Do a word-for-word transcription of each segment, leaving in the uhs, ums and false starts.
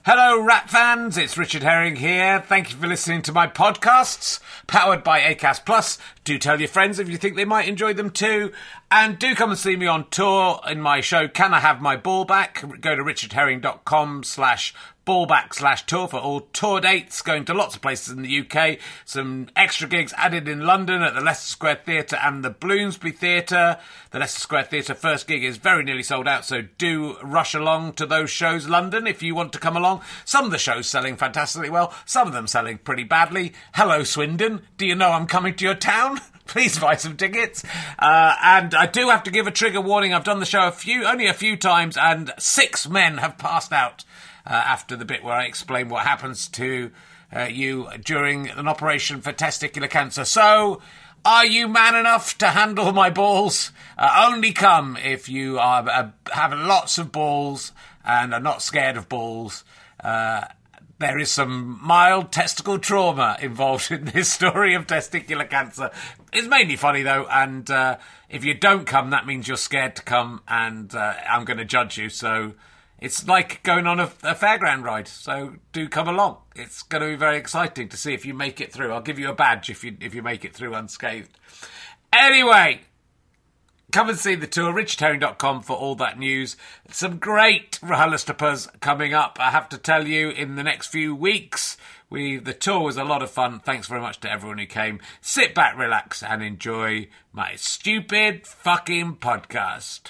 Hello, Rat fans. It's Richard Herring here. Thank you for listening to my podcasts, powered by Acast Plus. Do tell your friends if you think they might enjoy them too. And do come and see me on tour in my show, Can I Have My Ball Back? Go to richardherring.com slash ballback slash tour for all tour dates, going to lots of places in the U K. Some extra gigs added in London at the Leicester Square Theatre and the Bloomsbury Theatre. The Leicester Square Theatre first gig is very nearly sold out, so do rush along to those shows, London, if you want to come along. Some of the shows selling fantastically well, some of them selling pretty badly. Hello, Swindon. Do you know I'm coming to your town? Please buy some tickets. Uh, and I do have to give a trigger warning. I've done the show a few, only a few times, and six men have passed out uh, after the bit where I explain what happens to uh, you during an operation for testicular cancer. So, are you man enough to handle my balls? Uh, only come if you are uh, have lots of balls and are not scared of balls. Uh, There is some mild testicle trauma involved in this story of testicular cancer. It's mainly funny, though, and uh, if you don't come, that means you're scared to come, and uh, I'm going to judge you. So it's like going on a, a fairground ride, so do come along. It's going to be very exciting to see if you make it through. I'll give you a badge if you if you make it through unscathed. Anyway, come and see the tour, richard herring dot com for all that news. Some great RHLSTPs coming up, I have to tell you, in the next few weeks. We The tour was a lot of fun. Thanks very much to everyone who came. Sit back, relax, and enjoy my stupid fucking podcast.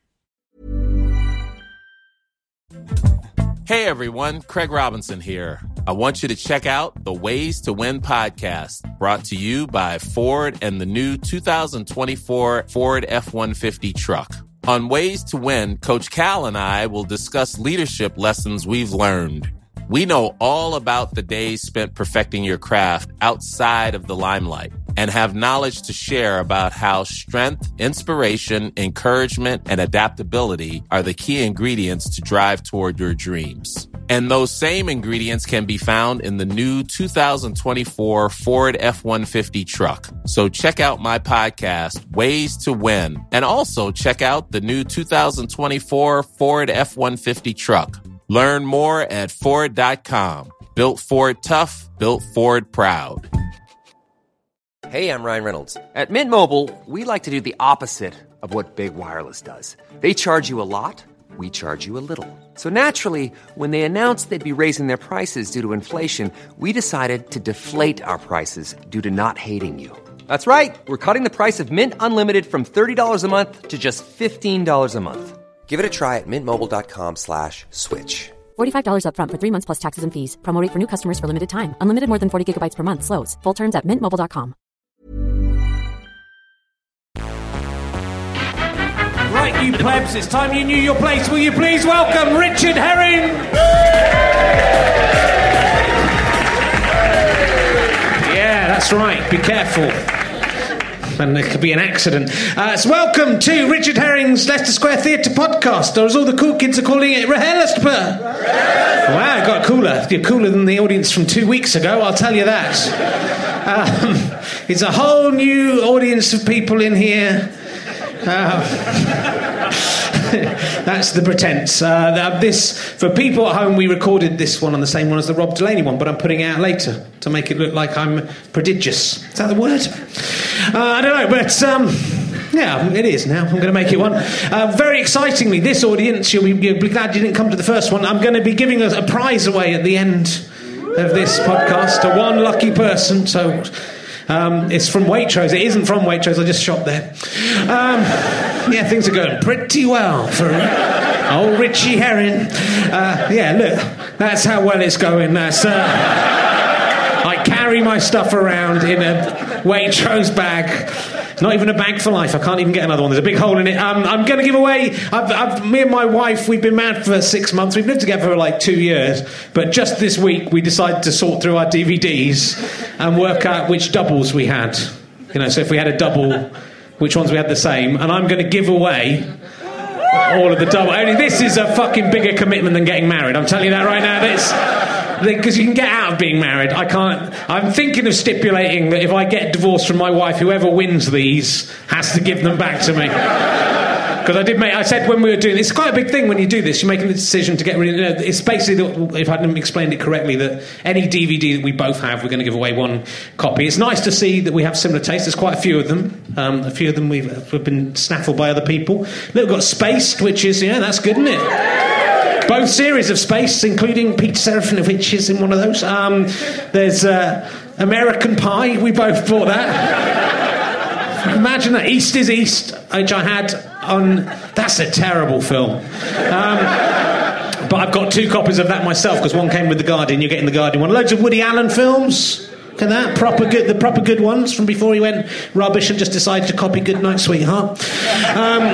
Hey everyone, Craig Robinson here. I want you to check out the Ways to Win podcast, brought to you by Ford and the new two thousand twenty-four Ford F one fifty truck. On Ways to Win, Coach Cal and I will discuss leadership lessons we've learned. We know all about the days spent perfecting your craft outside of the limelight and have knowledge to share about how strength, inspiration, encouragement, and adaptability are the key ingredients to drive toward your dreams. And those same ingredients can be found in the new two thousand twenty-four Ford F one fifty truck. So check out my podcast, Ways to Win, and also check out the new two thousand twenty-four Ford F one fifty truck. Learn more at Ford dot com. Built Ford tough, built Ford proud. Hey, I'm Ryan Reynolds. At Mint Mobile, we like to do the opposite of what Big Wireless does. They charge you a lot, we charge you a little. So naturally, when they announced they'd be raising their prices due to inflation, we decided to deflate our prices due to not hating you. That's right. We're cutting the price of Mint Unlimited from thirty dollars a month to just fifteen dollars a month. Give it a try at mintmobile.com slash switch. forty-five dollars up front for three months plus taxes and fees. Promo rate for new customers for limited time. Unlimited more than forty gigabytes per month. Slows full terms at mint mobile dot com. Right, you plebs, it's time you knew your place. Will you please welcome Richard Herring? Yeah, that's right. Be careful. And there could be an accident. Uh, so welcome to Richard Herring's Leicester Square Theatre podcast, or as all the cool kids are calling it, RHLSTP. Wow, it got cooler. You're cooler than the audience from two weeks ago, I'll tell you that. Um, it's a whole new audience of people in here. Uh, that's the pretense. Uh, this, for people at home, we recorded this one on the same one as the Rob Delaney one, but I'm putting it out later to make it look like I'm prodigious. Is that the word? Uh, I don't know, but um, yeah, it is now. I'm going to make it one. Uh, very excitingly, this audience, you'll be, you'll be glad you didn't come to the first one. I'm going to be giving a, a prize away at the end of this podcast to one lucky person. So um, it's from Waitrose. It isn't from Waitrose. I just shopped there. Um, yeah, things are going pretty well for old Richie Herring. Uh, yeah, look, that's how well it's going. That's. Uh, I carry my stuff around in a Waitrose bag. Not even a bag for life. I can't even get another one. There's a big hole in it. Um, I'm going to give away... I've, I've, me and my wife, we've been married for six months. We've lived together for like two years. But just this week, we decided to sort through our D V Ds and work out which doubles we had. You know, so if we had a double, which ones we had the same. And I'm going to give away all of the double... Only this is a fucking bigger commitment than getting married. I'm telling you that right now. This... Because you can get out of being married. I can't. I'm thinking of stipulating that if I get divorced from my wife, whoever wins these has to give them back to me. Because I did make, I said when we were doing, it's quite a big thing when you do this, you're making the decision to get rid of, you know, it's basically, the, if I hadn't explained it correctly, that any D V D that we both have, we're going to give away one copy. It's nice to see that we have similar tastes. There's quite a few of them. Um, a few of them we've, we've been snaffled by other people. We've got Spaced, which is, yeah, that's good, isn't it? Both series of Spaced, including Peter Serafinovich is in one of those. Um, there's uh, American Pie, we both bought that. Imagine that. East is East, which I had on... That's a terrible film. Um, but I've got two copies of that myself, because one came with The Guardian, you're getting The Guardian one. Loads of Woody Allen films. Look at that. Proper good, the proper good ones from before he went rubbish and just decided to copy Goodnight Sweetheart. Um,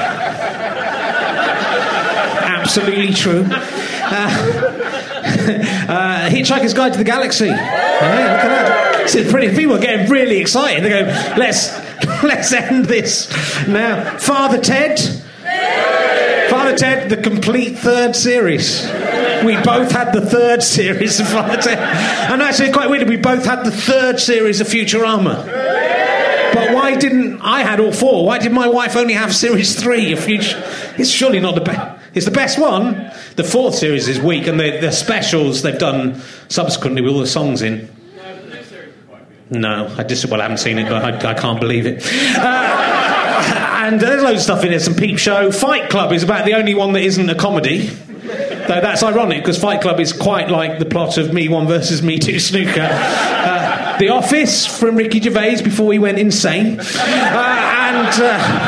absolutely true. Uh, uh, Hitchhiker's Guide to the Galaxy. Yeah, look at that. It's pretty. People are getting really excited. They go, let's let's end this now. Father Ted. Father Ted, the complete third series. We both had the third series of Father Ted. And actually, quite weird, we both had the third series of Futurama. But why didn't I had all four? Why did my wife only have series three of Future? It's surely not the best. It's the best one. The fourth series is weak, and the, the specials they've done subsequently with all the songs in. No, I just well I haven't seen it, but I, I can't believe it. Uh, and there's loads of stuff in there. Some Peep Show. Fight Club is about the only one that isn't a comedy. Though that's ironic, because Fight Club is quite like the plot of Me One versus Me Two Snooker. Uh, the Office from Ricky Gervais before he went insane. Uh, and...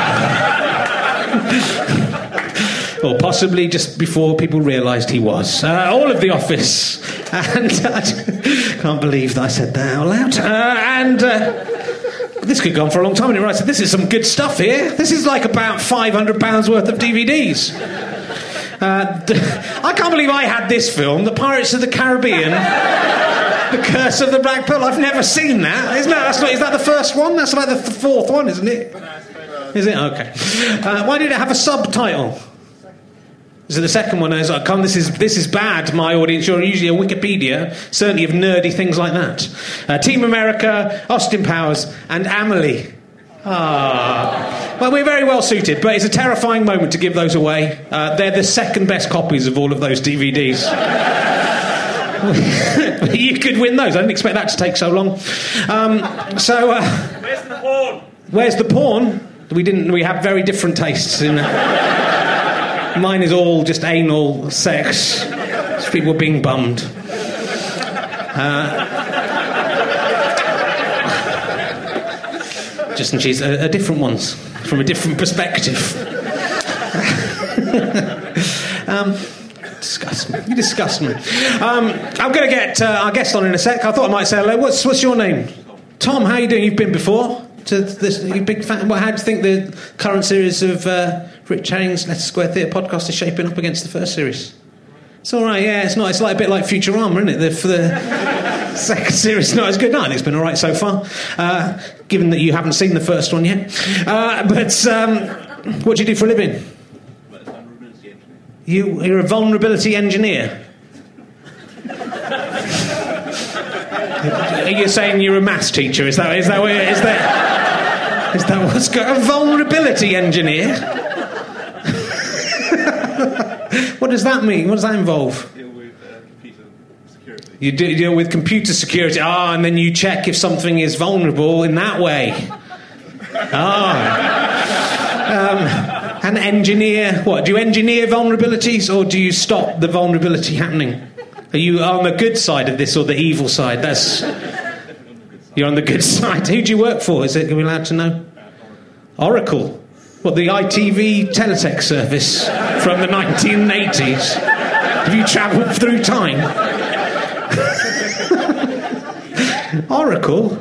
Uh, or possibly just before people realised he was. Uh, all of The Office. And uh, I can't believe that I said that out loud. Uh, and... Uh, this could go on for a long time, and it writes, this is some good stuff here. This is like about five hundred pounds worth of D V Ds. Uh, I can't believe I had this film, The Pirates of the Caribbean, The Curse of the Black Pearl. I've never seen that. Isn't that, that's not, is that the first one? That's like the th- fourth one, isn't it? Is it? Okay. Uh, why did it have a subtitle? So the second one is, oh, come, this is this is bad, my audience. You're usually a Wikipedia, certainly of nerdy things like that. Uh, Team America, Austin Powers, and Amelie. Ah, well, we're very well suited, but it's a terrifying moment to give those away. Uh, they're the second best copies of all of those D V Ds. You could win those. I didn't expect that to take so long. Um, so, uh, where's the porn? Where's the porn? We didn't. We have very different tastes in. Uh, Mine is all just anal sex. People being bummed. Uh, just and she's a, a different ones from a different perspective. um, disgust me. You disgust me. Um, I'm going to get uh, our guest on in a sec. I thought I might say hello. What's what's your name? Tom. How are you doing? You've been before. To this, you big fan. Well, how do you think the current series of uh, Rich Herring's Leicester Square Theatre podcast is shaping up against the first series? It's all right, yeah. It's not. It's like a bit like Futurama, isn't it? The, for the second series, is not as good. No, I think it's been all right so far. Uh, given that you haven't seen the first one yet, uh, but um, what do you do for a living? You, you're a vulnerability engineer. Are you saying you're a maths teacher? Is that is that what, is that? Is that what's got a vulnerability engineer? What does that mean? What does that involve? Deal with uh, computer security. You do, deal with computer security. Ah, and then you check if something is vulnerable in that way. Ah. Um, and engineer... What, do you engineer vulnerabilities, or do you stop the vulnerability happening? Are you on the good side of this or the evil side? That's... You're on the good side. Who do you work for? Is it, are we allowed to know? Oracle. What, the I T V teletext service from the nineteen eighties? Have you travelled through time? Oracle?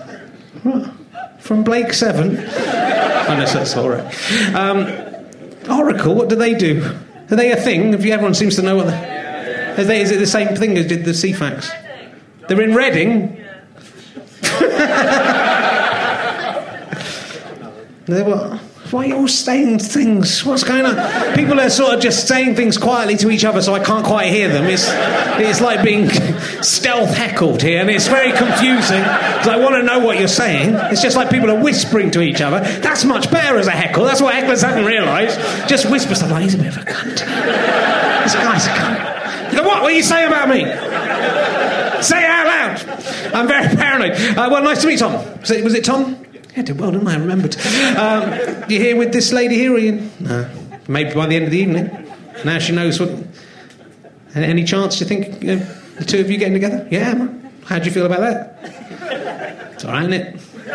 From Blake Seven? Oh, no, that's all right. Um, Oracle, what do they do? Are they a thing? Have you, everyone seems to know what they... Is, they, is it the same thing as did the C FAX? They're in Reading? They were Why are you all saying things? What's going on? People are sort of just saying things quietly to each other, so I can't quite hear them. It's it's like being stealth heckled here, and it's very confusing because I want to know what you're saying. It's just like people are whispering to each other. That's much better as a heckle. That's what hecklers haven't realised. Just whisper stuff like, he's a bit of a cunt. This guy's a cunt. You go, what? What are you saying about me? Say it out loud. I'm very paranoid. Uh, well, nice to meet Tom. Was it, was it Tom? Yeah, I did well, didn't I? I remembered. Um, you here with this lady here, or you? No. Maybe by the end of the evening. Now she knows what... Any chance, do you think, you know, the two of you getting together? Yeah, man. How do you feel about that? It's all right, isn't it?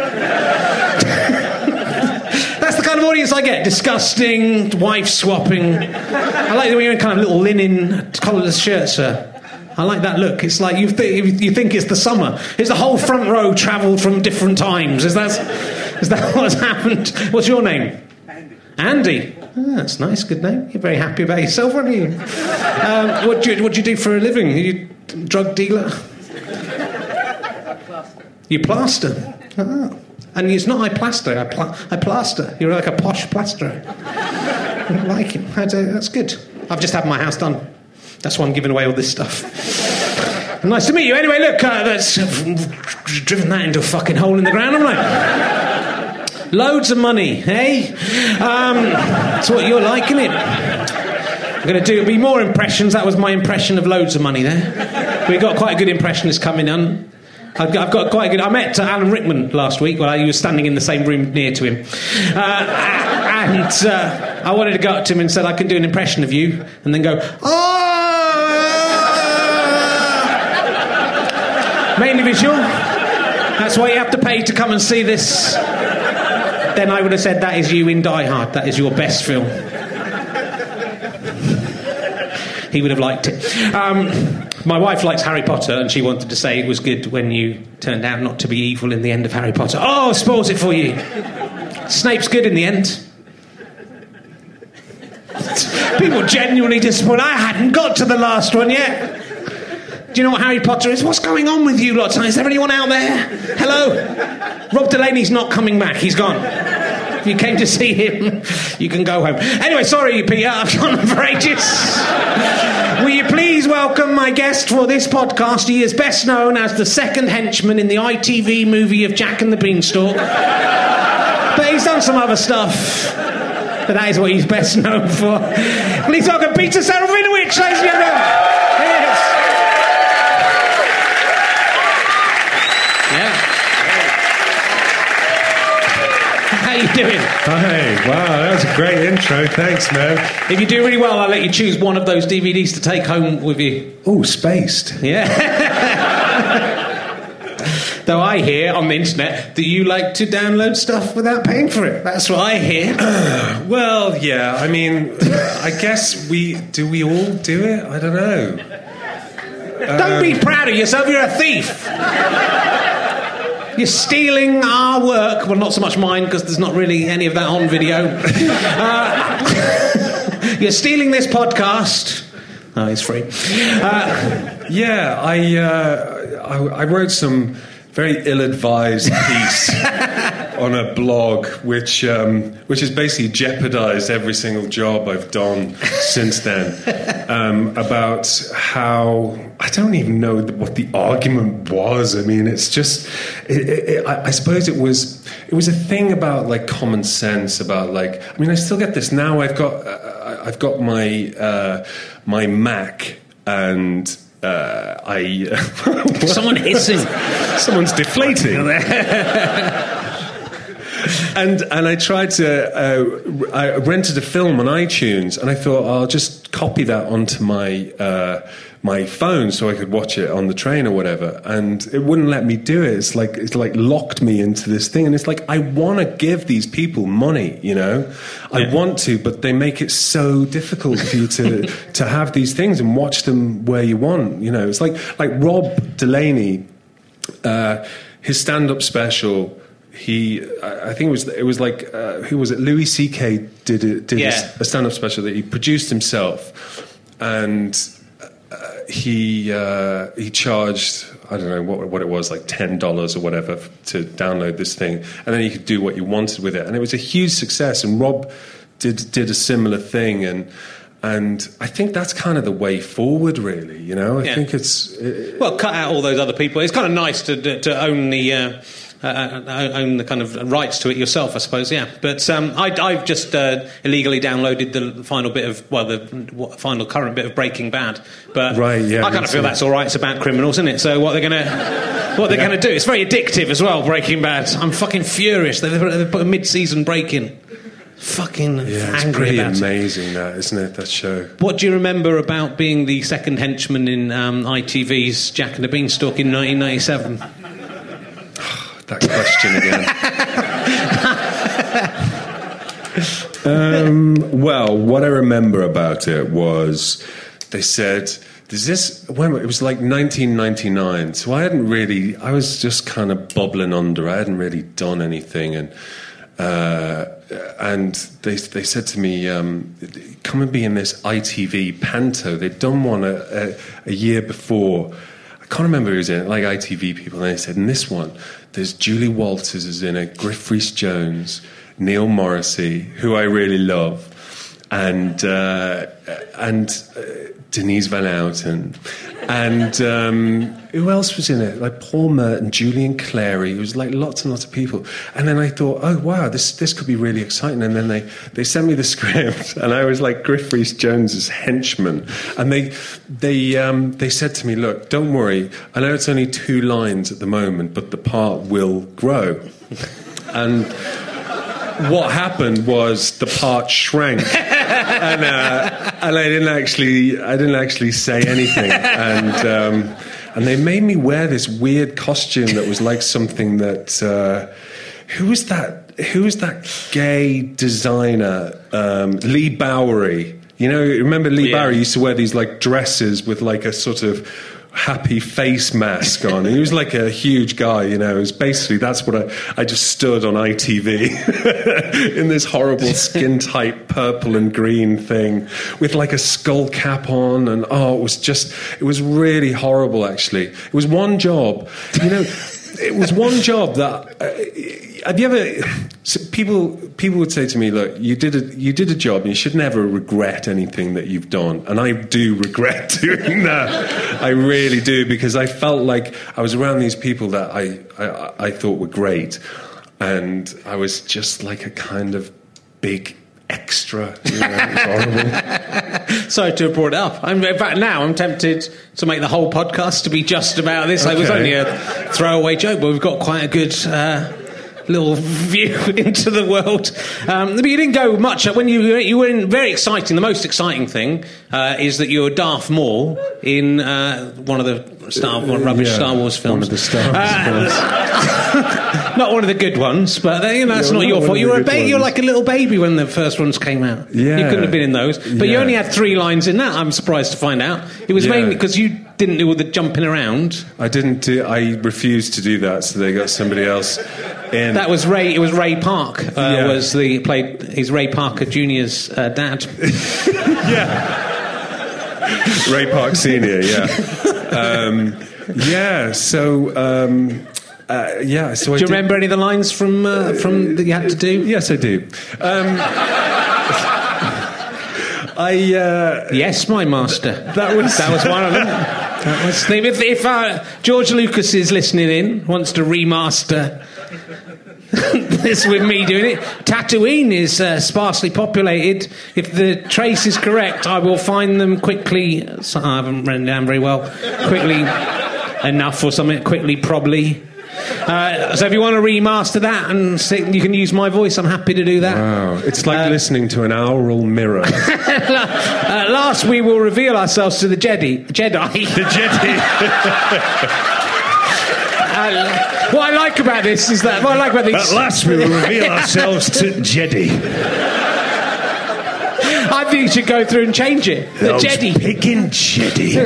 That's the kind of audience I get. Disgusting, wife-swapping. I like the way you're in kind of little linen collarless shirts, sir. I like that look. It's like you, th- you think it's the summer. Is the whole front row travelled from different times? Is that, is that what's happened? What's your name? Andy. Andy. Oh, that's nice. Good name. You're very happy about yourself, aren't you? Um, what do you what do you do for a living? Are you a drug dealer? Plaster. You plaster. Oh. And it's not I plaster. I, pla- I plaster. You're like a posh plasterer. I like it. That's good. I've just had my house done. That's why I'm giving away all this stuff. Nice to meet you. Anyway, look, uh, that's uh, driven that into a fucking hole in the ground, haven't I? Loads of money, eh? Um, that's what you're like, isn't it? I'm going to do be more impressions. That was my impression of loads of money there. We've got quite a good impressionist coming on. I've got, I've got quite a good... I met uh, Alan Rickman last week while he was standing in the same room near to him. Uh, and uh, I wanted to go up to him and said, I can do an impression of you. And then go, oh! Mainly visual. That's why you have to pay to come and see this. Then I would have said, that is you in Die Hard. That is your best film. He would have liked it. Um, my wife likes Harry Potter, and she wanted to say it was good when you turned out not to be evil in the end of Harry Potter. Oh, spoils it for you. Snape's good in the end. People genuinely disappointed. I hadn't got to the last one yet. Do you know what Harry Potter is? What's going on with you lot? Is there anyone out there? Hello? Rob Delaney's not coming back. He's gone. If you came to see him, you can go home. Anyway, sorry, Peter. I've gone on for ages. Will you please welcome my guest for this podcast? He is best known as the second henchman in the I T V movie of Jack and the Beanstalk. But he's done some other stuff. But that is what he's best known for. Please welcome Peter Serafinowicz, ladies and gentlemen. Yes. Yeah. How you doing? Hi, wow, that was a great intro. Thanks, man. If you do really well, I'll let you choose one of those D V Ds to take home with you. Oh, spaced. Yeah. Though I hear on the internet that you like to download stuff without paying for it. That's what I hear. Uh, well, yeah, I mean, I guess we... Do we all do it? I don't know. Don't um, be proud of yourself, you're a thief. You're stealing our work. Well, not so much mine, because there's not really any of that on video. Uh, you're stealing this podcast. Oh, it's free. Uh, yeah, I, uh, I, I wrote some very ill-advised piece on a blog, which um, which has basically jeopardised every single job I've done since then. Um, about how I don't even know what the argument was. I mean, it's just. It, it, it, I, I suppose it was. It was a thing about like common sense. About like. I mean, I still get this now. I've got. Uh, I've got my uh, my Mac and. Uh, I uh, someone hissing, someone's deflating, and and I tried to. Uh, I rented a film on iTunes, and I thought I'll just copy that onto my uh, my phone so I could watch it on the train or whatever. And it wouldn't let me do it. It's like it's like locked me into this thing, and it's like I want to give these people money, you know, I yeah. want to, but they make it so difficult for you to to have these things and watch them where you want. You know, it's like like Rob Delaney, uh, his stand-up special. He, I think it was it was like uh, who was it? Louis C K did it, did yeah. a stand-up special that he produced himself, and uh, he uh, he charged, I don't know what what it was, like ten dollars or whatever to download this thing, and then you could do what you wanted with it, and it was a huge success. And Rob did did a similar thing, and. And I think that's kind of the way forward, really. You know, I Yeah. think it's it, Well, cut out all those other people. It's kind of nice to to own the uh, uh, own the kind of rights to it yourself, I suppose. Yeah, but um, I, I've just uh, illegally downloaded the final bit of well, the what, final current bit of Breaking Bad. But Right, yeah, I kind me of feel too. that's all right. It's about criminals, isn't it? So what they're gonna what they're Yeah. gonna do? It's very addictive as well. Breaking Bad. I'm fucking furious. They they put a mid-season break in. Fucking yeah, it's angry pretty about it. amazing, that isn't it? That show. What do you remember about being the second henchman in um, I T V's Jack and the Beanstalk in nineteen ninety-seven? That question again. um, well, what I remember about it was they said, "Does this?" When it was like nineteen ninety-nine, so I hadn't really. I was just kind of bubbling under. I hadn't really done anything, and. Uh, and they they said to me, um, "Come and be in this I T V panto." They'd done one a, a, a year before. I can't remember who was in it, like I T V people. And they said, "In this one, there's Julie Walters is in it, Griff Rhys-Jones, Neil Morrissey, who I really love, and uh, and uh, Denise Van Outen, and um, who else was in it? Like Paul Merton, Julian Clary. It was like lots and lots of people. And then I thought, oh wow, this this could be really exciting. And then they, they sent me the script, and I was like Griff Rhys-Jones's henchman. And they they um, they said to me, look, don't worry. I know it's only two lines at the moment, but the part will grow. And what happened was the part shrank, and uh, and I didn't actually I didn't actually say anything, and um, and they made me wear this weird costume that was like something that uh, who was that who was that gay designer um, Lee Bowery. You know, remember Lee Yeah. Bowery used to wear these like dresses with like a sort of happy face mask on. He was like a huge guy, you know. It was basically, that's what I, I just stood on I T V in this horrible skin tight purple and green thing with like a skull cap on, and oh, it was just, it was really horrible actually. It was one job, you know, it was one job that, uh, have you ever, so people people would say to me, look, you did a you did a job and you should never regret anything that you've done. And I do regret doing that. I really do, because I felt like I was around these people that I, I, I thought were great. And I was just like a kind of big extra. You know, it was horrible. Sorry to have brought it up. I'm, in fact, now I'm tempted to make the whole podcast to be just about this. It was Okay. only a throwaway joke, but we've got quite a good uh, little view into the world. Um, but you didn't go much. When you you were in very exciting. The most exciting thing uh, is that you were Darth Maul in uh, one of the Star one rubbish Yeah, Star Wars films. one of the Star Wars Uh, Not one of the good ones, but uh, you know, that's Yeah, not not your one fault. of You the were a good ba- you were ones. like a little baby when the first ones came out. Yeah. You couldn't have been in those, but you Yeah. only had three lines in that. I'm surprised to find out it was Yeah. mainly because you didn't do all the jumping around. I didn't do, I refused to do that, so they got somebody else in. That was Ray. It was Ray Park. Uh, Yeah. Was the played? He's Ray Parker Junior's uh, dad. Yeah. Ray Park Senior, yeah. Um, yeah, so, um, uh, yeah, so I Do you did- remember any of the lines from uh, from that you had to do? Yes, I do. Um, I, uh, Yes, my master. That was- that was one of them. That was the, if if uh, George Lucas is listening in, wants to remaster this with me doing it. Tatooine is uh, sparsely populated. If the trace is correct, I will find them quickly. So I haven't written down very well. Quickly enough or something. Quickly, probably. Uh, so if you want to remaster that and sing, you can use my voice. I'm happy to do that. wow, it's like listening to an aural mirror. Uh, last, we will reveal ourselves to the Jedi. Jedi. The Jedi. Uh, what I like about this is that what I like about these. last, we will reveal ourselves to Jedi. I think you should go through and change it. The Those Jedi. picking Jedi.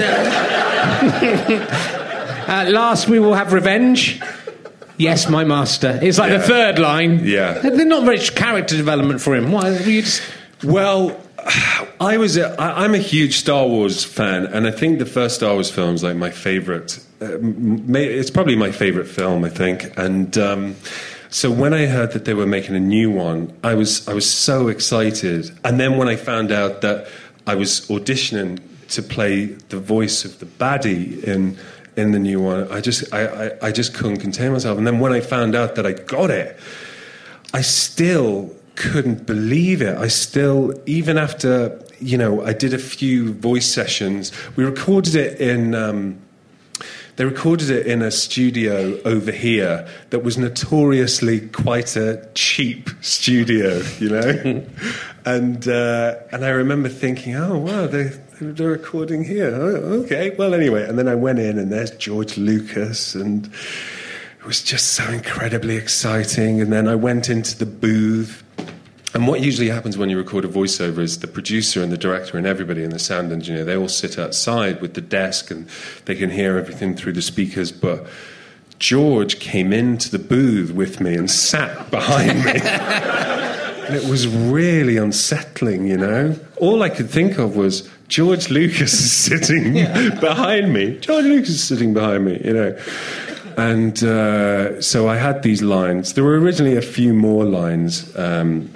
At last, we will have revenge. Yes, my master. It's like Yeah. the third line. Yeah. There's not much character development for him. Why? Were you just... Well, I was a, I, I'm a huge Star Wars fan, and I think the first Star Wars film is like my favorite. Uh, may, it's probably my favorite film, I think. And um, so when I heard that they were making a new one, I was I was so excited. And then when I found out that I was auditioning to play the voice of the baddie in in the new one, I just I, I, I just couldn't contain myself. And then when I found out that I got it, I still couldn't believe it. I still, even after, you know, I did a few voice sessions. We recorded it in, um, they recorded it in a studio over here that was notoriously quite a cheap studio, you know? and uh, and I remember thinking, oh, wow, they, they're recording here. Oh, okay, well, anyway. And then I went in, and there's George Lucas, and it was just so incredibly exciting. And then I went into the booth. And what usually happens when you record a voiceover is the producer and the director and everybody and the sound engineer, they all sit outside with the desk and they can hear everything through the speakers. But George came into the booth with me and sat behind me. And it was really unsettling, you know. All I could think of was, George Lucas is sitting yeah. behind me. George Lucas is sitting behind me, you know. And uh, so I had these lines. There were originally a few more lines. Um,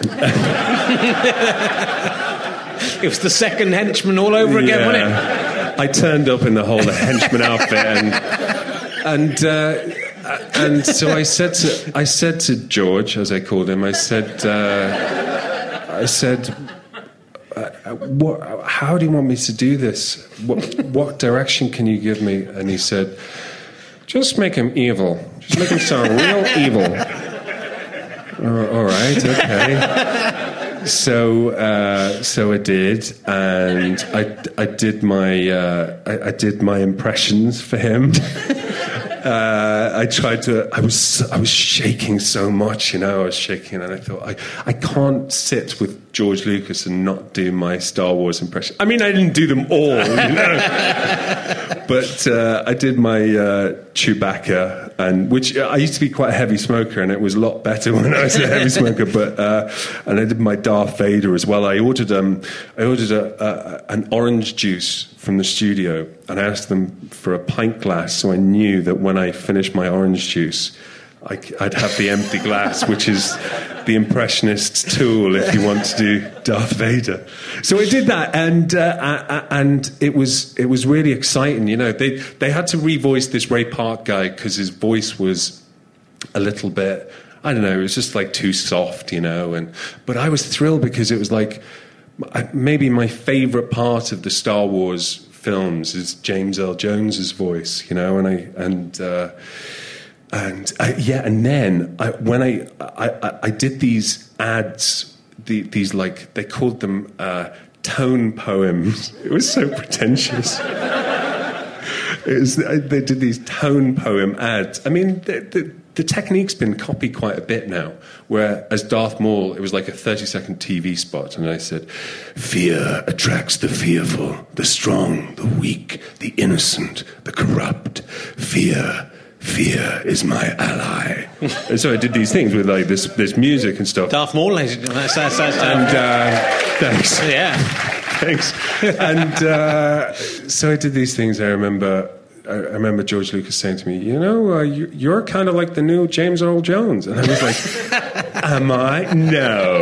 it was the second henchman all over again, yeah. wasn't it? I turned up in the whole henchman outfit, and and uh, and so I said to I said to George, as I called him, I said uh, I said, uh, what, how do you want me to do this? What what direction can you give me? And he said, just make him evil. Just make him sound real evil. Uh, all right, okay. So, uh, so I did, and I, I did my, uh, I, I did my impressions for him. uh, I tried to. I was, I was shaking so much, you know. I was shaking, and I thought, I, I can't sit with George Lucas and not do my Star Wars impression. I mean, I didn't do them all, you know. But uh, I did my uh, Chewbacca, and which uh, I used to be quite a heavy smoker, and it was a lot better when I was a heavy smoker. But uh, and I did my Darth Vader as well. I ordered um, I ordered a, a, an orange juice from the studio, and I asked them for a pint glass, so I knew that when I finished my orange juice, I, I'd have the empty glass, which is the impressionist's tool if you want to do Darth Vader. So I did that, and uh, and it was it was really exciting. You know, they they had to revoice this Ray Park guy because his voice was a little bit, I don't know, it was just like too soft, you know. And but I was thrilled because it was like maybe my favorite part of the Star Wars films is James Earl Jones's voice, you know, and I and. Uh, And I, yeah, and then I, when I, I I did these ads, the, these like they called them uh, tone poems. It was so pretentious. It was, they did these tone poem ads. I mean, the, the, the technique's been copied quite a bit now. Where as Darth Maul, it was like a thirty-second T V spot, and I said, "Fear attracts the fearful, the strong, the weak, the innocent, the corrupt. Fear." Fear is my ally. And so I did these things with like this this music and stuff. Darth Maul, that's, that's, that's, that's and uh, thanks. Yeah, thanks. And uh, so I did these things. I remember, I remember George Lucas saying to me, "You know, uh, you, you're kind of like the new James Earl Jones." And I was like, "Am I? No,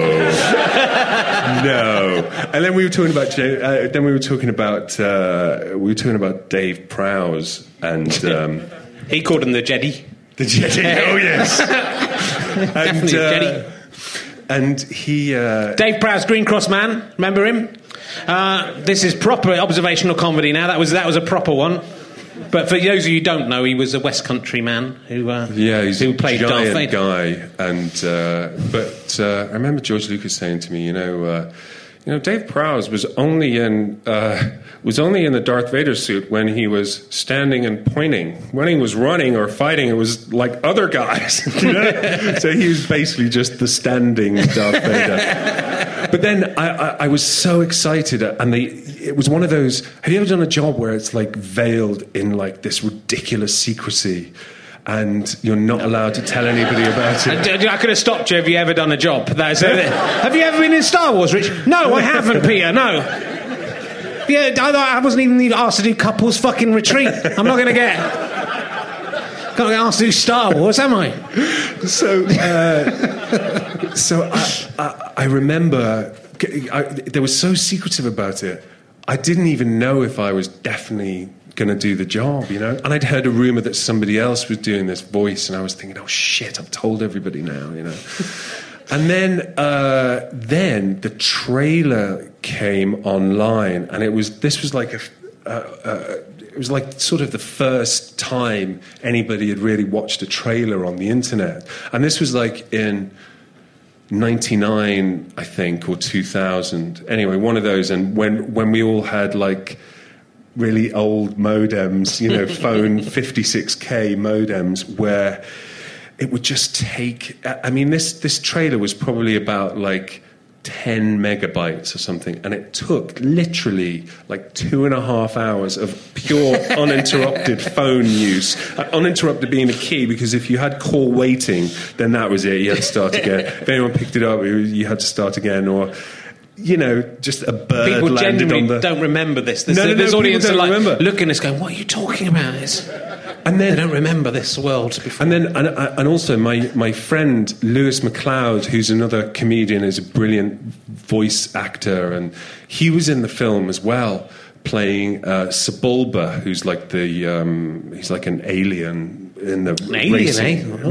no." And then we were talking about. Uh, then we were talking about. Uh, we were talking about Dave Prowse and. Um, He called him the Jedi. The Jedi, oh yes. and, Definitely uh, Jedi. And he... Uh, Dave Prowse, Green Cross Man, remember him? Uh, this is proper observational comedy now. That was that was a proper one. But for those of you who don't know, he was a West Country man who uh, yeah, he's who a played Darth giant Vader. guy. And, uh, but uh, I remember George Lucas saying to me, you know... Uh, You know, Dave Prowse was only in uh, was only in the Darth Vader suit when he was standing and pointing. When he was running or fighting, it was like other guys. You know? So he was basically just the standing Darth Vader. But then I, I, I was so excited, and they, it was one of those. Have you ever done a job where it's like veiled in like this ridiculous secrecy? and you're not allowed to tell anybody about it. I, I could have stopped you. Have you ever done a job? That's it. Have you ever been in Star Wars, Rich? No, I haven't, Peter. No. Yeah, I, I wasn't even asked to do couples fucking retreat. I'm not going to get. Can't get asked to do Star Wars, am I? So, uh, so I, I, I remember I, they were so secretive about it. I didn't even know if I was definitely going to do the job, you know. And I'd heard a rumor that somebody else was doing this voice, and I was thinking, "Oh shit, I've told everybody now," you know. And then, uh, then the trailer came online, and it was this was like a. Uh, uh, it was like sort of the first time anybody had really watched a trailer on the internet, and this was like in ninety-nine, I think, or two thousand. Anyway, one of those. And when when we all had like really old modems, you know, phone fifty-six K modems, where it would just take. I mean, this this trailer was probably about like ten megabytes or something, and it took literally like two and a half hours of pure uninterrupted phone use. Uh, uninterrupted being the key, because if you had call waiting, then that was it. You had to start again. If anyone picked it up, you had to start again. Or, you know, just a bird people landed genuinely on the... don't remember this. This, no, no, no, this audience are like remember. looking at us going, what are you talking about? It's, and then, they don't remember this world before. And then, and, and also my, my friend Lewis MacLeod, who's another comedian, is a brilliant voice actor, and he was in the film as well, playing uh, Sebulba, who's like the um, he's like an alien in the an alien, racing, eh? Oh.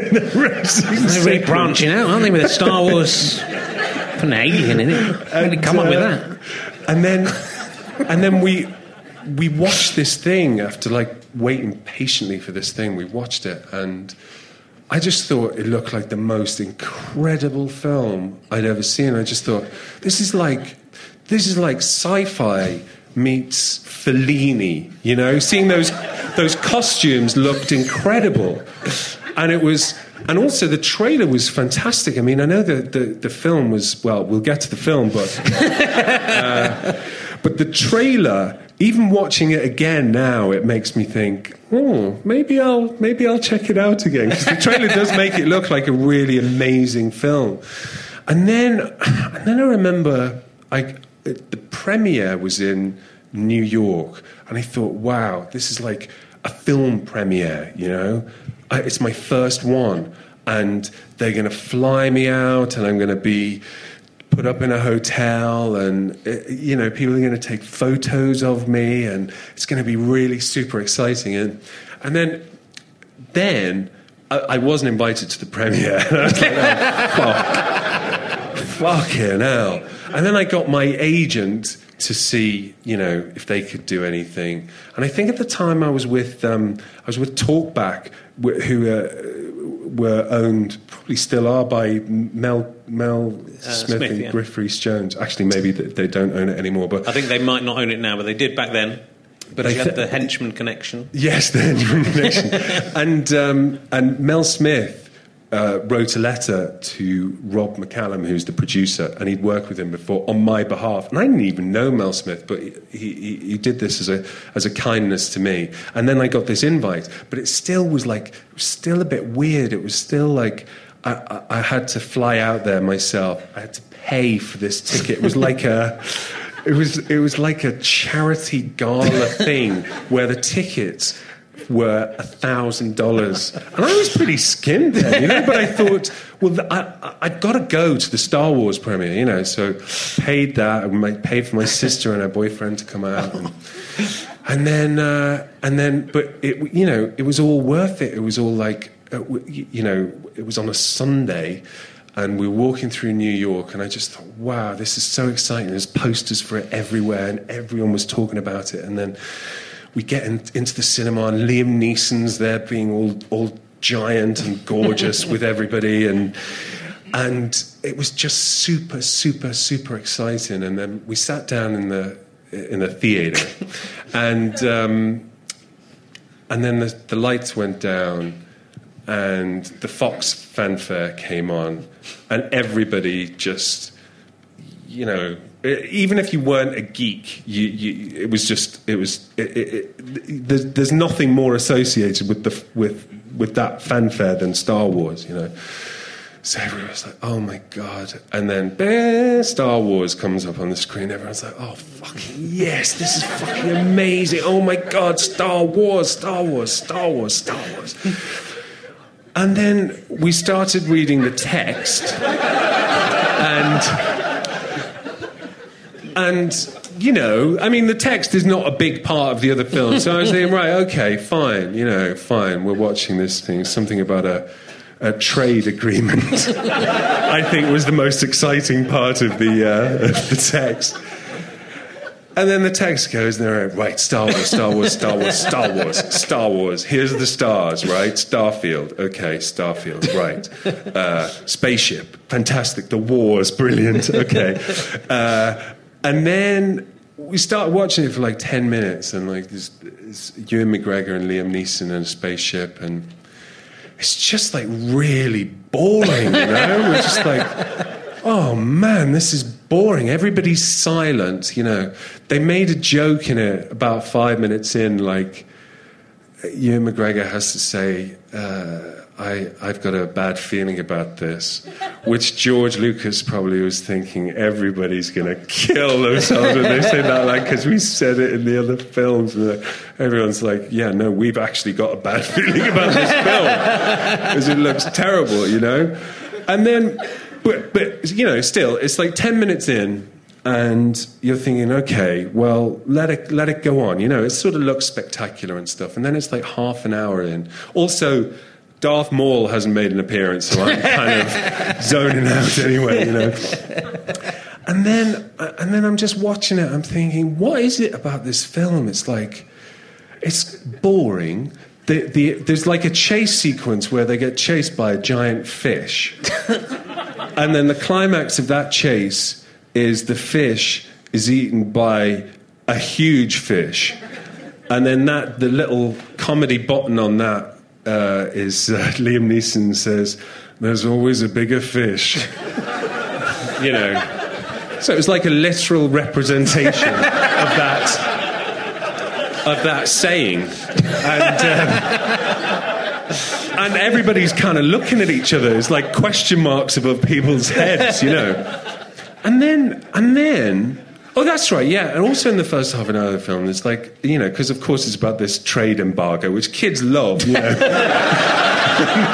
the They're really branching out, aren't they, with the Star Wars? An alien in it. How did they come uh, up with that? And then, and then we we watched this thing after like waiting patiently for this thing. We watched it, and I just thought it looked like the most incredible film I'd ever seen. I just thought, this is like this is like sci-fi meets Fellini. You know, seeing those those costumes looked incredible, and it was. And also the trailer was fantastic. I mean, I know the, the, the film was, well, we'll get to the film, but uh, but the trailer, even watching it again now, it makes me think, oh, maybe I'll maybe I'll check it out again, because the trailer does make it look like a really amazing film. And then and then I remember I the premiere was in New York, and I thought, wow, this is like a film premiere, you know? I, it's my first one, and they're going to fly me out, and I'm going to be put up in a hotel, and uh, you know, people are going to take photos of me, and it's going to be really super exciting. And and then then I, I wasn't invited to the premiere, and I was like, oh, fuck, fucking hell. And then I got my agent to see, you know, if they could do anything. And I think at the time I was with um, I was with Talkback, who uh, were owned, probably still are, by Mel Mel uh, Smith, Smith and yeah. Griff Rhys-Jones. Actually, maybe they don't own it anymore. But I think they might not own it now, but they did back then. But I th- had the henchman connection. Yes, the henchman connection. And um, and Mel Smith Uh, wrote a letter to Rob McCallum, who's the producer, and he'd worked with him before on my behalf. And I didn't even know Mel Smith, but he, he, he did this as a as a kindness to me. And then I got this invite, but it still was like, it was still a bit weird. It was still like I, I, I had to fly out there myself. I had to pay for this ticket. It was like a it was it was like a charity gala thing where the tickets were a thousand dollars, and I was pretty skinned then, you know. But I thought, well, I, I've got to go to the Star Wars premiere, you know. So paid that, and paid for my sister and her boyfriend to come out, and, and then, uh, and then, but it, you know, it was all worth it. It was all like, uh, you know, it was on a Sunday, and we were walking through New York, and I just thought, wow, this is so exciting. There's posters for it everywhere, and everyone was talking about it, and then we get in, into the cinema, and Liam Neeson's there being all all giant and gorgeous with everybody, and and it was just super, super, super exciting. And then we sat down in the in the theatre, and um, and then the, the lights went down, and the Fox fanfare came on, and everybody just, you know, even if you weren't a geek, you, you, it was just, it was, it, it, it, there's, there's nothing more associated with the with with that fanfare than Star Wars, you know. So everyone's like, oh my God. And then bah, Star Wars comes up on the screen. Everyone's like, oh, fucking yes, this is fucking amazing. Oh my God, Star Wars, Star Wars, Star Wars, Star Wars. And then we started reading the text. And, and, you know, I mean, the text is not a big part of the other film. So I was thinking, right, okay, fine, you know, fine. We're watching this thing, something about a... a trade agreement, I think, was the most exciting part of the uh, of the text. And then the text goes, and they're like, right, Star Wars, Star Wars, Star Wars, Star Wars, Star Wars. Here's the stars, right? Starfield. Okay, Starfield, right. Uh, spaceship, fantastic. The wars, brilliant. Okay. Uh, and then we start watching it for like ten minutes, and like there's, there's Ewan McGregor and Liam Neeson in a spaceship, and it's just like really boring, you know? We're just like, oh man, this is boring. Everybody's silent, you know. They made a joke in it about five minutes in, like, Ewan McGregor has to say, uh, I, I've got a bad feeling about this, which George Lucas probably was thinking, everybody's going to kill themselves when they say that, like, because we said it in the other films. And everyone's like, yeah, no, we've actually got a bad feeling about this film, because it looks terrible, you know? And then, but, but, you know, still, it's like ten minutes in, and you're thinking, okay, well, let it, let it go on, you know? It sort of looks spectacular and stuff, and then it's like half an hour in. Also, Darth Maul hasn't made an appearance, so I'm kind of zoning out anyway, you know. And then, and then I'm just watching it. I'm thinking, what is it about this film? It's like, it's boring. The, the, there's like a chase sequence where they get chased by a giant fish, and then the climax of that chase is the fish is eaten by a huge fish, and then that the little comedy button on that. Uh, is uh, Liam Neeson says, there's always a bigger fish. You know. So it was like a literal representation of that of that saying. And um, and everybody's kind of looking at each other. It's like question marks above people's heads, you know. And then and then oh, that's right, yeah. And also in the first half an hour of the film, it's like, you know, because of course it's about this trade embargo, which kids love, you know. and,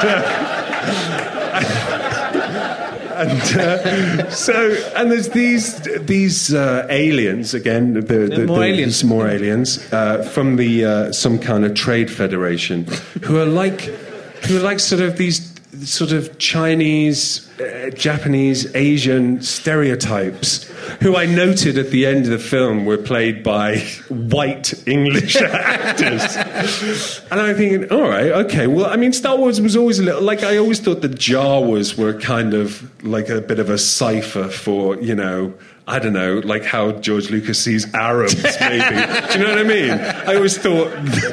uh, and uh, so, and there's these these uh, aliens, again, the, the, more the, aliens. more aliens uh, from the uh, some kind of trade federation, who are like, who are like sort of these sort of Chinese, uh, Japanese, Asian stereotypes, who I noted at the end of the film were played by white English actors. And I'm thinking, all right, okay, well, I mean, Star Wars was always a little, like, I always thought the Jawas were kind of like a bit of a cipher for, you know, I don't know, like how George Lucas sees Arabs, maybe. Do you know what I mean? I always thought...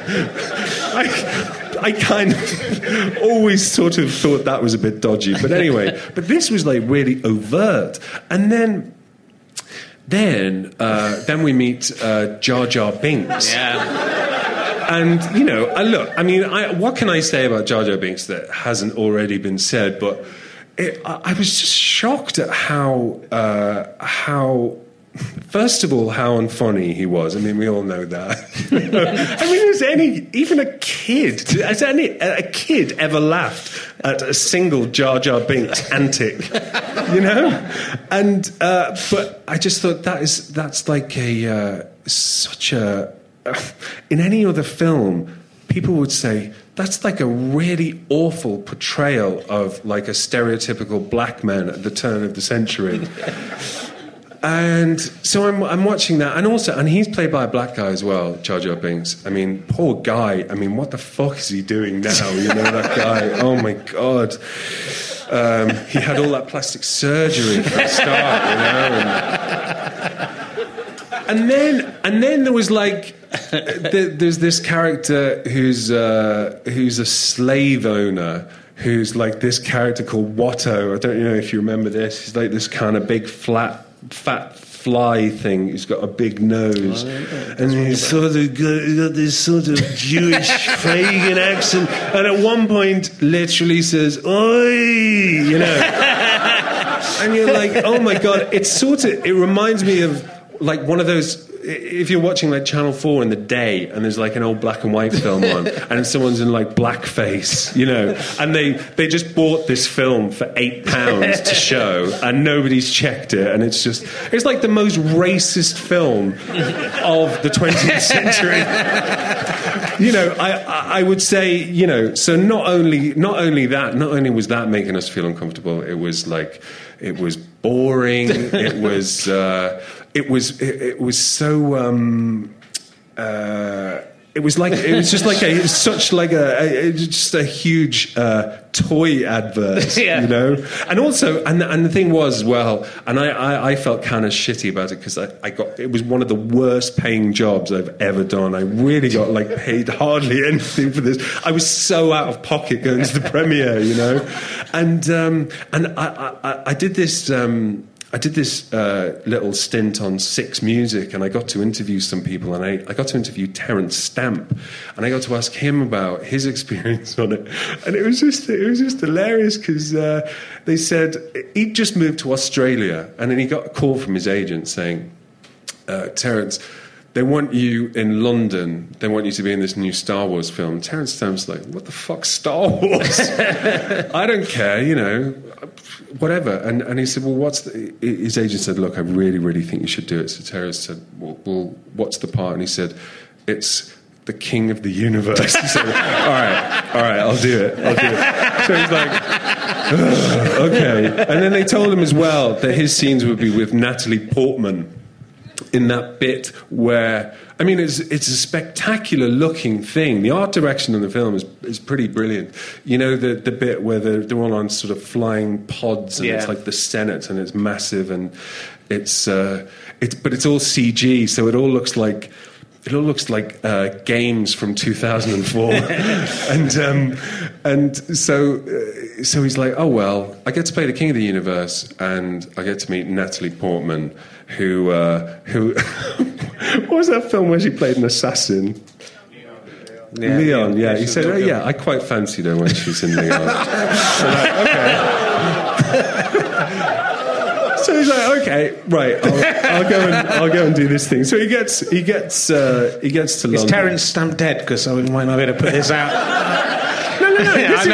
I, I kind of always sort of thought that was a bit dodgy. But anyway, but this was like really overt. And then... Then, uh, then we meet uh, Jar Jar Binks. Yeah. And, you know, I look, I mean, I, what can I say about Jar Jar Binks that hasn't already been said? But it, I, I was just shocked at how, uh, how, first of all, how unfunny he was. I mean, we all know that. I mean, has any, even a kid, has any, a kid ever laughed at a single Jar Jar Binks antic? You know? And, uh, but I just thought that is, that's like a, uh, such a, uh, in any other film, people would say, that's like a really awful portrayal of like a stereotypical black man at the turn of the century. And so I'm, I'm watching that, and also, and he's played by a black guy as well, Jar Jar Binks. I mean, poor guy. I mean, what the fuck is he doing now? You know, that guy. Oh my god. Um, he had all that plastic surgery for the start, you know. And, and then, and then there was like, the, there's this character who's uh, who's a slave owner. Who's like this character called Watto. I don't know if you remember this. He's like this kind of big, flat, fat fly thing. He's got a big nose, oh, and he's sort of got, he's got this sort of Jewish Fagin accent. And at one point, literally says, "Oi," you know, and you're like, "Oh my god!" It's sort of. It reminds me of like one of those. If you're watching like Channel four in the day and there's like an old black and white film on and someone's in like blackface, you know, and they, they just bought this film for eight pounds to show and nobody's checked it, and it's just, it's like the most racist film of the twentieth century. You know, I, I would say, you know, so not only, not only that, not only was that making us feel uncomfortable, it was like, it was boring, it was... Uh, It was it, it was so um, uh, it was like it was just like a it was such like a, a just a huge uh, toy advert, yeah. You know. And also, and and the thing was, well, and I, I, I felt kind of shitty about it because I, I got it was one of the worst paying jobs I've ever done. I really got like paid hardly anything for this. I was so out of pocket going to the premiere, you know. And um, and I, I I did this. Um, I did this uh, little stint on Six Music, and I got to interview some people, and I, I got to interview Terence Stamp, and I got to ask him about his experience on it, and it was just it was just hilarious because uh, they said he'd just moved to Australia, and then he got a call from his agent saying, uh, Terence, they want you in London. They want you to be in this new Star Wars film. Terence Stamp's like, what the fuck, Star Wars? I don't care, you know, whatever. And and he said, well, what's the... His agent said, look, I really, really think you should do it. So Terence said, well, well what's the part? And he said, it's the king of the universe. He said, all right, all right, I'll do it, I'll do it. So he's like, okay. And then they told him as well that his scenes would be with Natalie Portman, in that bit where, I mean, it's it's a spectacular looking thing. The art direction in the film is is pretty brilliant. You know, the the bit where they're, they're all on sort of flying pods, and yeah. It's like the Senate, and it's massive, and it's uh, it's but it's all C G, so it all looks like. It all looks like uh, games from two thousand four, and um, and so uh, so he's like, oh well, I get to play the King of the Universe, and I get to meet Natalie Portman, who uh, who what was that film where she played an assassin? Yeah, Leon, yeah. yeah. He said, oh, yeah, I quite fancied her when she was in Leon. So like, okay. So he's like, okay, right, I'll, I'll go and I'll go and do this thing. So he gets he gets uh, he gets to London. Is Terence Stamp dead? Because I might not be able to put this out. no, no, no. Yeah, I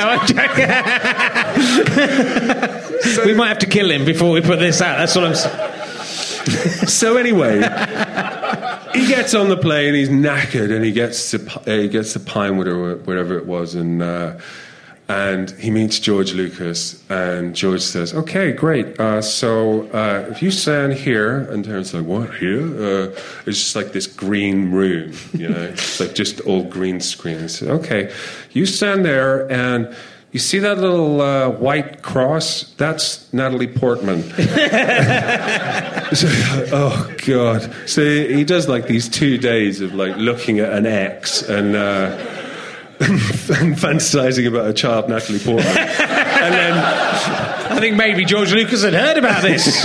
know. I'm so, we might have to kill him before we put this out. That's what I'm saying. So anyway, he gets on the plane. He's knackered, and he gets to uh, he gets to Pinewood or wherever it was, and. Uh, And he meets George Lucas, and George says, okay, great. Uh, so uh, if you stand here, and Terrence's like, what, here? Uh, it's just like this green room, you know, it's like just all green screen. He said, okay, you stand there, and you see that little uh, white cross? That's Natalie Portman. So, oh, God. So he does like these two days of like looking at an X and... Uh, and fantasizing about a child, Natalie Portman. And then I think maybe George Lucas had heard about this.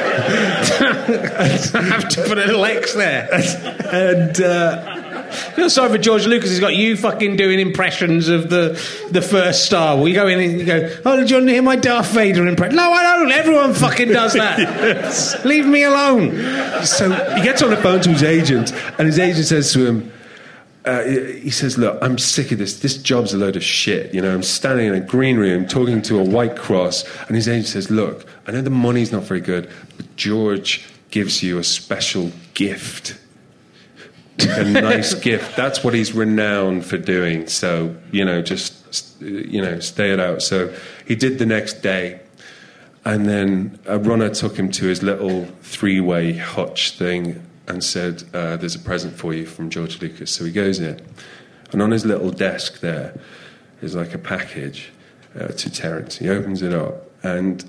I have to put a little X there. And uh, I feel sorry for George Lucas. He's got you fucking doing impressions of the the first Star Wars. You go in and you go, oh, did you want to hear my Darth Vader impression? No, I don't. Everyone fucking does that. Yes. Leave me alone. So he gets on the phone to his agent, and his agent says to him, Uh, he says, look, I'm sick of this. This job's a load of shit. You know, I'm standing in a green room talking to a white cross. And his agent says, look, I know the money's not very good, but George gives you a special gift. A nice gift. That's what he's renowned for doing. So, you know, just, you know, stay it out. So he did the next day. And then a runner took him to his little three-way hutch thing and said, uh, there's a present for you from George Lucas. So he goes in, and on his little desk there is like a package uh, to Terence. He opens it up, and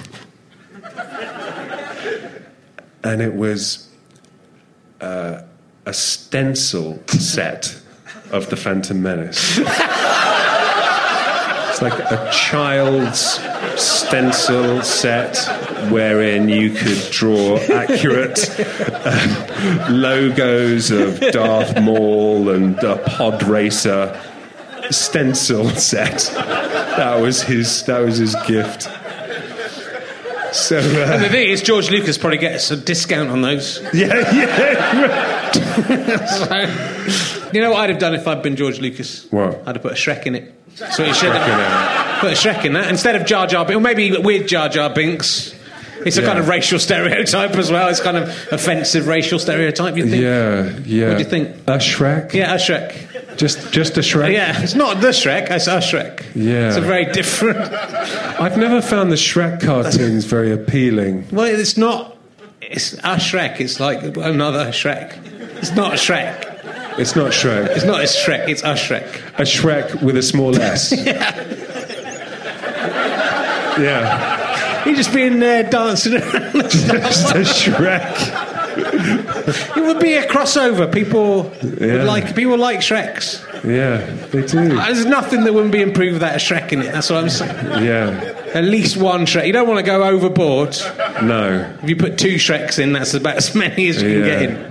and it was uh, a stencil set of the Phantom Menace. It's like a child's stencil set wherein you could draw accurate uh, logos of Darth Maul and a pod racer stencil set. That was his. That was his gift. So, uh, and the thing is, George Lucas probably gets a discount on those. Yeah, yeah. So, you know what I'd have done if I'd been George Lucas? What? I'd have put a Shrek in it. So you should have put a Shrek in that instead of Jar Jar Binks, or maybe weird Jar Jar Binks. It's a Yeah. kind of racial stereotype as well. It's kind of offensive racial stereotype. You think? Yeah, yeah. What do you think? A Shrek? Yeah, a Shrek. Just, just a Shrek. Yeah, it's not the Shrek. It's a Shrek. Yeah. It's a very different. I've never found the Shrek cartoons very appealing. Well, it's not. It's a Shrek. It's like another Shrek. It's not a Shrek. It's not Shrek. It's not a Shrek. It's a Shrek. A Shrek with a small S. Yeah. Yeah. He'd just been there dancing around. Just a Shrek. It would be a crossover. People Yeah. would like. People like Shreks. Yeah, they do. There's nothing that wouldn't be improved without a Shrek in it. That's what I'm saying. Yeah. At least one Shrek. You don't want to go overboard. No. If you put two Shreks in, that's about as many as you can Yeah. get in.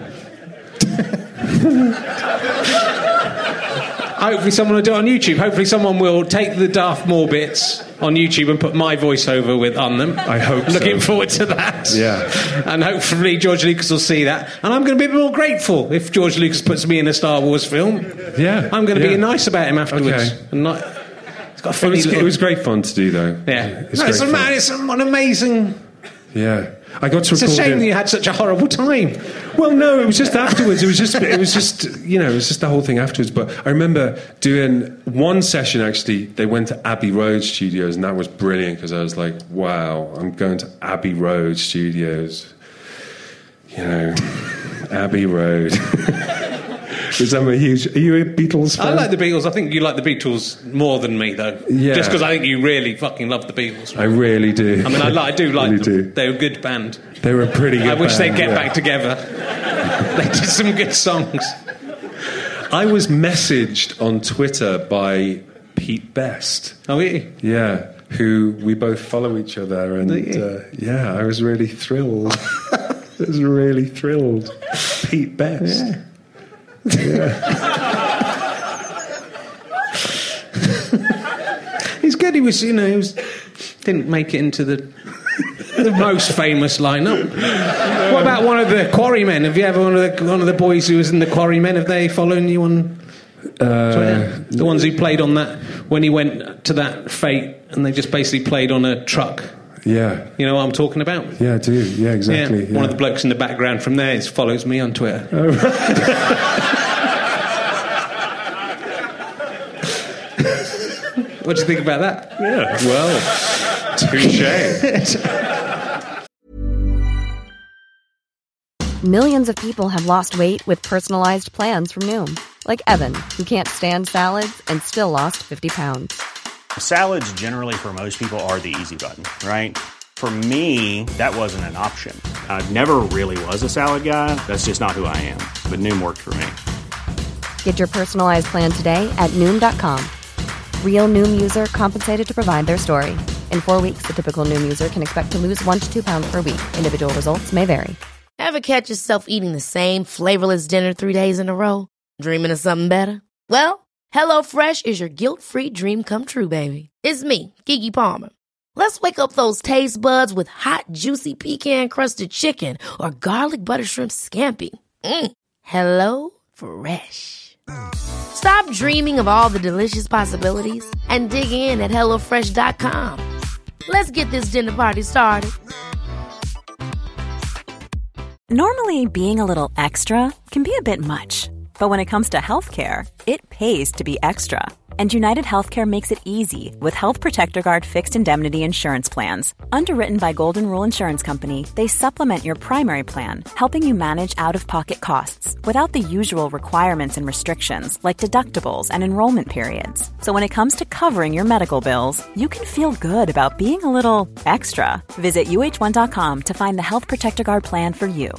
Hopefully someone will do it on YouTube. Hopefully someone will take the Darth Maul bits on YouTube and put my voiceover with on them. I hope so. Looking forward to that. Yeah. And hopefully George Lucas will see that. And I'm going to be a bit more grateful if George Lucas puts me in a Star Wars film. Yeah. I'm going to yeah. be nice about him afterwards. Okay. And not, it's got a It funny was, little... it was great fun to do, though. Yeah. It's no, it's, great a, fun. it's an amazing... Yeah. I got to It's a record shame it- that you had such a horrible time. Well, no, it was just afterwards. It was just, it was just, you know, it was just the whole thing afterwards. But I remember doing one session. Actually, they went to Abbey Road Studios, and that was brilliant because I was like, "Wow, I'm going to Abbey Road Studios." You know, Abbey Road. Because I'm a huge. Are you a Beatles fan? I like the Beatles. I think you like the Beatles more than me, though. Yeah. Just because I think you really fucking love the Beatles. I really do. I mean, I, li- I do like really them. do. They're a good band. They were a pretty good. I wish band, they'd get yeah. back together. They did some good songs. I was messaged on Twitter by Pete Best. Oh, really? Yeah, who we both follow each other, and Do you? uh, yeah, I was really thrilled. I was really thrilled. Pete Best. Yeah. He's good. He was, you know, he was, didn't make it into the the most famous lineup. What about one of the Quarrymen? Have you ever one of the one of the boys who was in the Quarrymen? Have they following you on Twitter? The ones who played on that when he went to that fate, and they just basically played on a truck. Yeah, You know what I'm talking about? yeah, I do. Yeah, exactly. Yeah. Yeah. One of the blokes in the background from there is, follows me on Twitter. What do you think about that? Yeah, well, touche. Millions of people have lost weight with personalized plans from Noom. Like Evan, who can't stand salads and still lost fifty pounds. Salads generally for most people are the easy button, right? For me, that wasn't an option. I never really was a salad guy. That's just not who I am. But Noom worked for me. Get your personalized plan today at Noom dot com. Real Noom user compensated to provide their story. In four weeks, the typical Noom user can expect to lose one to two pounds per week. Individual results may vary. Ever catch yourself eating the same flavorless dinner three days in a row? Dreaming of something better? Well, HelloFresh is your guilt-free dream come true, baby. It's me, Keke Palmer. Let's wake up those taste buds with hot, juicy pecan-crusted chicken or garlic butter shrimp scampi. Mm. Hello Fresh. Stop dreaming of all the delicious possibilities and dig in at hello fresh dot com. Let's get this dinner party started. Normally, being a little extra can be a bit much. But when it comes to healthcare, it pays to be extra. And United Healthcare makes it easy with Health Protector Guard fixed indemnity insurance plans. Underwritten by Golden Rule Insurance Company, they supplement your primary plan, helping you manage out-of-pocket costs without the usual requirements and restrictions like deductibles and enrollment periods. So when it comes to covering your medical bills, you can feel good about being a little extra. Visit U H one dot com to find the Health Protector Guard plan for you.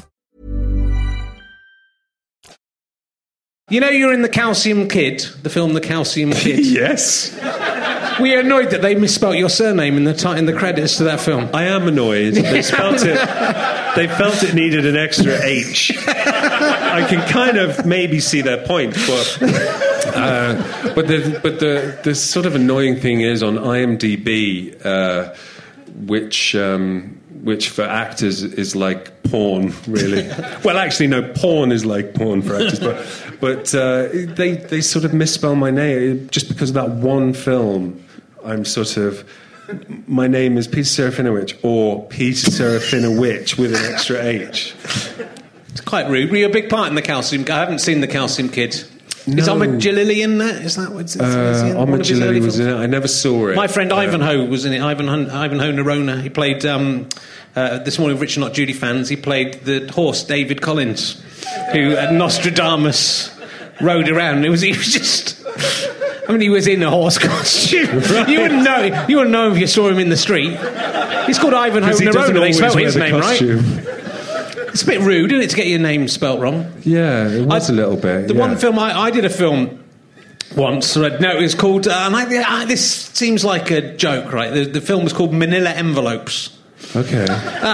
You know you're in The Calcium Kid, the film The Calcium Kid? Yes. Were you annoyed that they misspelt your surname in the ti- in the credits to that film? I am annoyed. They spelt it. They felt it needed an extra H. I can kind of maybe see their point, but uh, but the but the the sort of annoying thing is on IMDb, uh, which. Um, which for actors is like porn, really. Well, actually, no, porn is like porn for actors, but but uh, they they sort of misspell my name just because of that one film. I'm sort of my name is Peter Serafinowicz or Peter Serafinowicz with an extra H. It's quite rude. Were you a big part in the Calcium? I haven't seen the Calcium Kid. No. Is Omid Jalili in that? Is that what's uh, Omid Jalili was in it? I never saw it. My friend uh, Ivanhoe was in it. Ivan Ivanhoe Nerona. He played um, uh, this morning. Rich and Not Judy fans. He played the horse David Collins, who uh, Nostradamus rode around. It was he was just. I mean, he was in a horse costume. Right. You wouldn't know. You wouldn't know if you saw him in the street. He's called Ivanhoe Nerona. They spelled his name costume. Right. It's a bit rude, isn't it, to get your name spelt wrong? Yeah, it was I, a little bit. The yeah. one film, I, I did a film once, no, it was called, uh, and I, I, this seems like a joke, right? The, the film was called Manila Envelopes. Okay.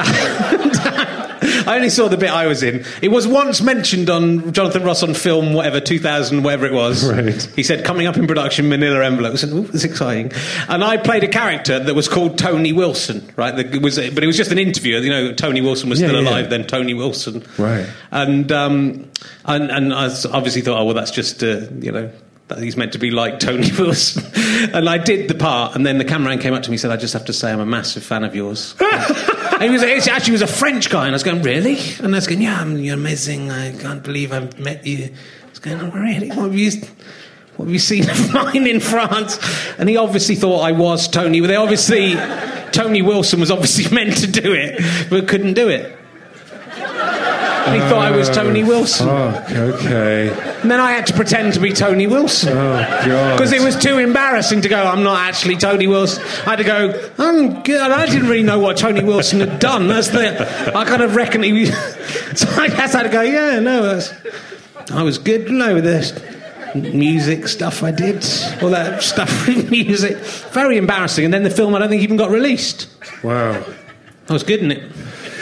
Uh, I only saw the bit I was in. It was once mentioned on Jonathan Ross on film, whatever, two thousand, whatever it was. Right. He said, coming up in production, Manila Envelopes. And, ooh, that's exciting. And I played a character that was called Tony Wilson, right? It was, but it was just an interview. You know, Tony Wilson was yeah, still yeah. alive then, Tony Wilson. Right. And, um, and, and I obviously thought, oh, well, that's just, uh, you know... that he's meant to be like Tony Wilson. And I did the part, and then the cameraman came up to me and said, I just have to say I'm a massive fan of yours. And he was, he actually was a French guy, and I was going, really? And I was going, yeah, you're amazing, I can't believe I've met you. I was going, oh, really? What have you, what have you seen of mine in France? And he obviously thought I was Tony. They obviously, Tony Wilson was obviously meant to do it, but couldn't do it. And he uh, thought I was Tony Wilson. Oh, okay. And then I had to pretend to be Tony Wilson. Oh, God. Because it was too embarrassing to go, I'm not actually Tony Wilson. I had to go, I'm good. And I didn't really know what Tony Wilson had done. That's the... I kind of reckon he was... So I just had to go, yeah, no, that's, I was good, you know, with the music stuff I did. All that stuff with music. Very embarrassing. And then the film, I don't think, even got released. Wow. I was good in it.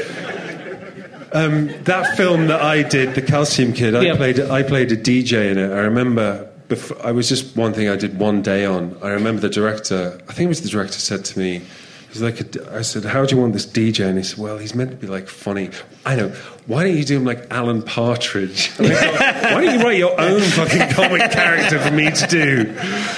Um, that film that I did, The Calcium Kid, I, yep. played, I played a D J in it. I remember, before, I was just one thing I did one day on. I remember the director, I think it was the director said to me, he's like, a, I said, how do you want this D J? And he said, well, he's meant to be like funny. I know, why don't you do him like Alan Partridge? And I thought, why don't you write your own fucking comic character for me to do?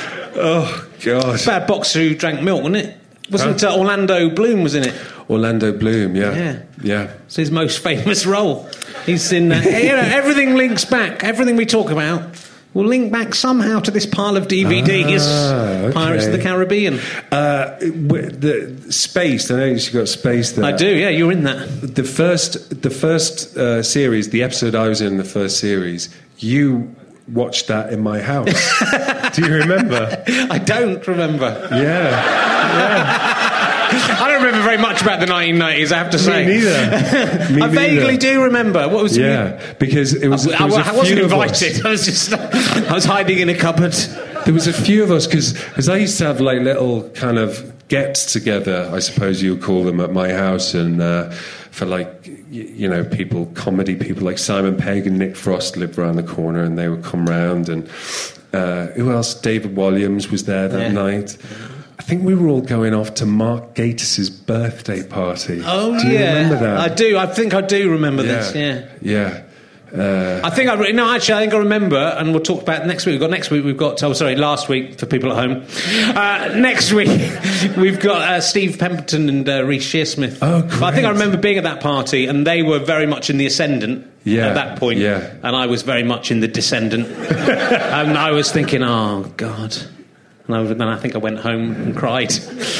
Oh, God. Bad boxer who drank milk, wasn't it? Wasn't uh, Orlando Bloom was in it? Orlando Bloom, yeah. Yeah. Yeah. It's his most famous role. He's in... Uh, you know, everything links back. Everything we talk about will link back somehow to this pile of D V Ds. Ah, okay. Pirates of the Caribbean. Uh, the Spaced, I know you got Spaced there. I do, yeah, you're in that. The first, the first uh, series, the episode I was in, the first series, you... watched that in my house. Do you remember? I don't remember. Yeah. Yeah. I don't remember very much about the nineteen nineties, I have to say. Me neither. Me I vaguely neither. do remember. What was Yeah, it? because it was. I, there was I, a I wasn't few invited. Of us. I was just. I was hiding in a cupboard. There was a few of us because I used to have like little kind of gets together, I suppose you would call them, at my house, and uh, for like you know people, comedy people like Simon Pegg and Nick Frost lived around the corner, and they would come round, and uh, who else? David Williams was there that yeah. night. I think we were all going off to Mark Gatiss' birthday party. Oh, do you yeah. remember that? I do. I think I do remember yeah. this, yeah. Yeah. Uh, I think I... Re- no, actually, I think I remember, and we'll talk about next week. We've got next week, we've got... Oh, sorry, last week, for people at home. Uh, next week, we've got uh, Steve Pemberton and uh, Reece Shearsmith. Oh, great. But I think I remember being at that party, and they were very much in the ascendant yeah, at that point. Yeah. And I was very much in the descendant. And I was thinking, oh, God... And I, then I think I went home and cried.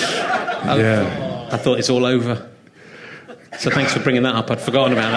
I, yeah. I thought it's all over. So thanks for bringing that up. I'd forgotten about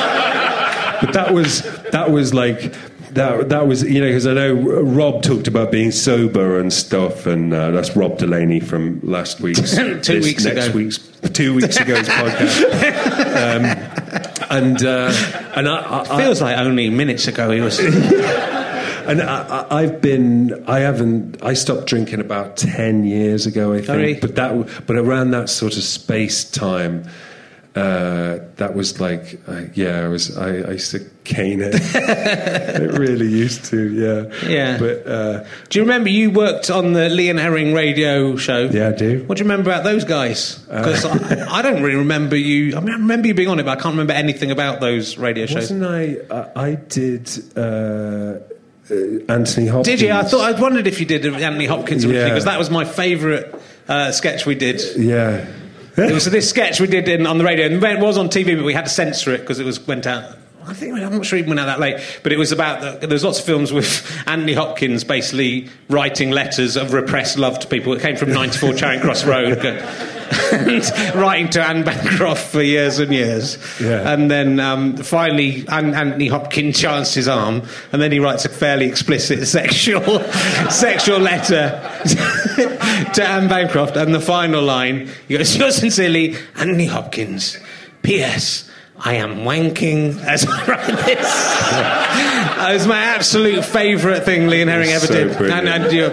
that. But that was that was like that that was you know because I know Rob talked about being sober and stuff, and uh, that's Rob Delaney from last week's two this, weeks next ago. week's two weeks ago's podcast. Um, and uh, and I, I, feels like only minutes ago he was. And I, I, I've been, I haven't, I stopped drinking about ten years ago, I think. Sorry? But that, but around that sort of space time, uh, that was like, uh, yeah, I was, I, I used to cane it. It really used to, yeah. Yeah. But uh, do you remember you worked on the Lee and Herring radio show? Yeah, I do. What do you remember about those guys? Because Uh, I, I don't really remember you. I mean, I remember you being on it, but I can't remember anything about those radio shows. wasn't I, I, I did uh, uh, Anthony Hopkins. Did you? I thought I wondered if you did Anthony Hopkins Yeah. because that was my favourite uh, sketch we did. Yeah. It was this sketch we did in, on the radio, and it was on T V, but we had to censor it because it was went out. I think I'm not sure it went out that late, but it was about the, there's lots of films with Anthony Hopkins basically writing letters of repressed love to people. It came from ninety-four Charing Cross Road, and writing to Anne Bancroft for years and years, Yeah. and then um, finally An- Anthony Hopkins chanced his arm, and then he writes a fairly explicit sexual sexual letter to Anne Bancroft, and the final line he goes, "Yours sincerely, Anthony Hopkins. P S I am wanking as I write this." That was my absolute favourite thing Lee and Herring ever So did. brilliant. And, and you,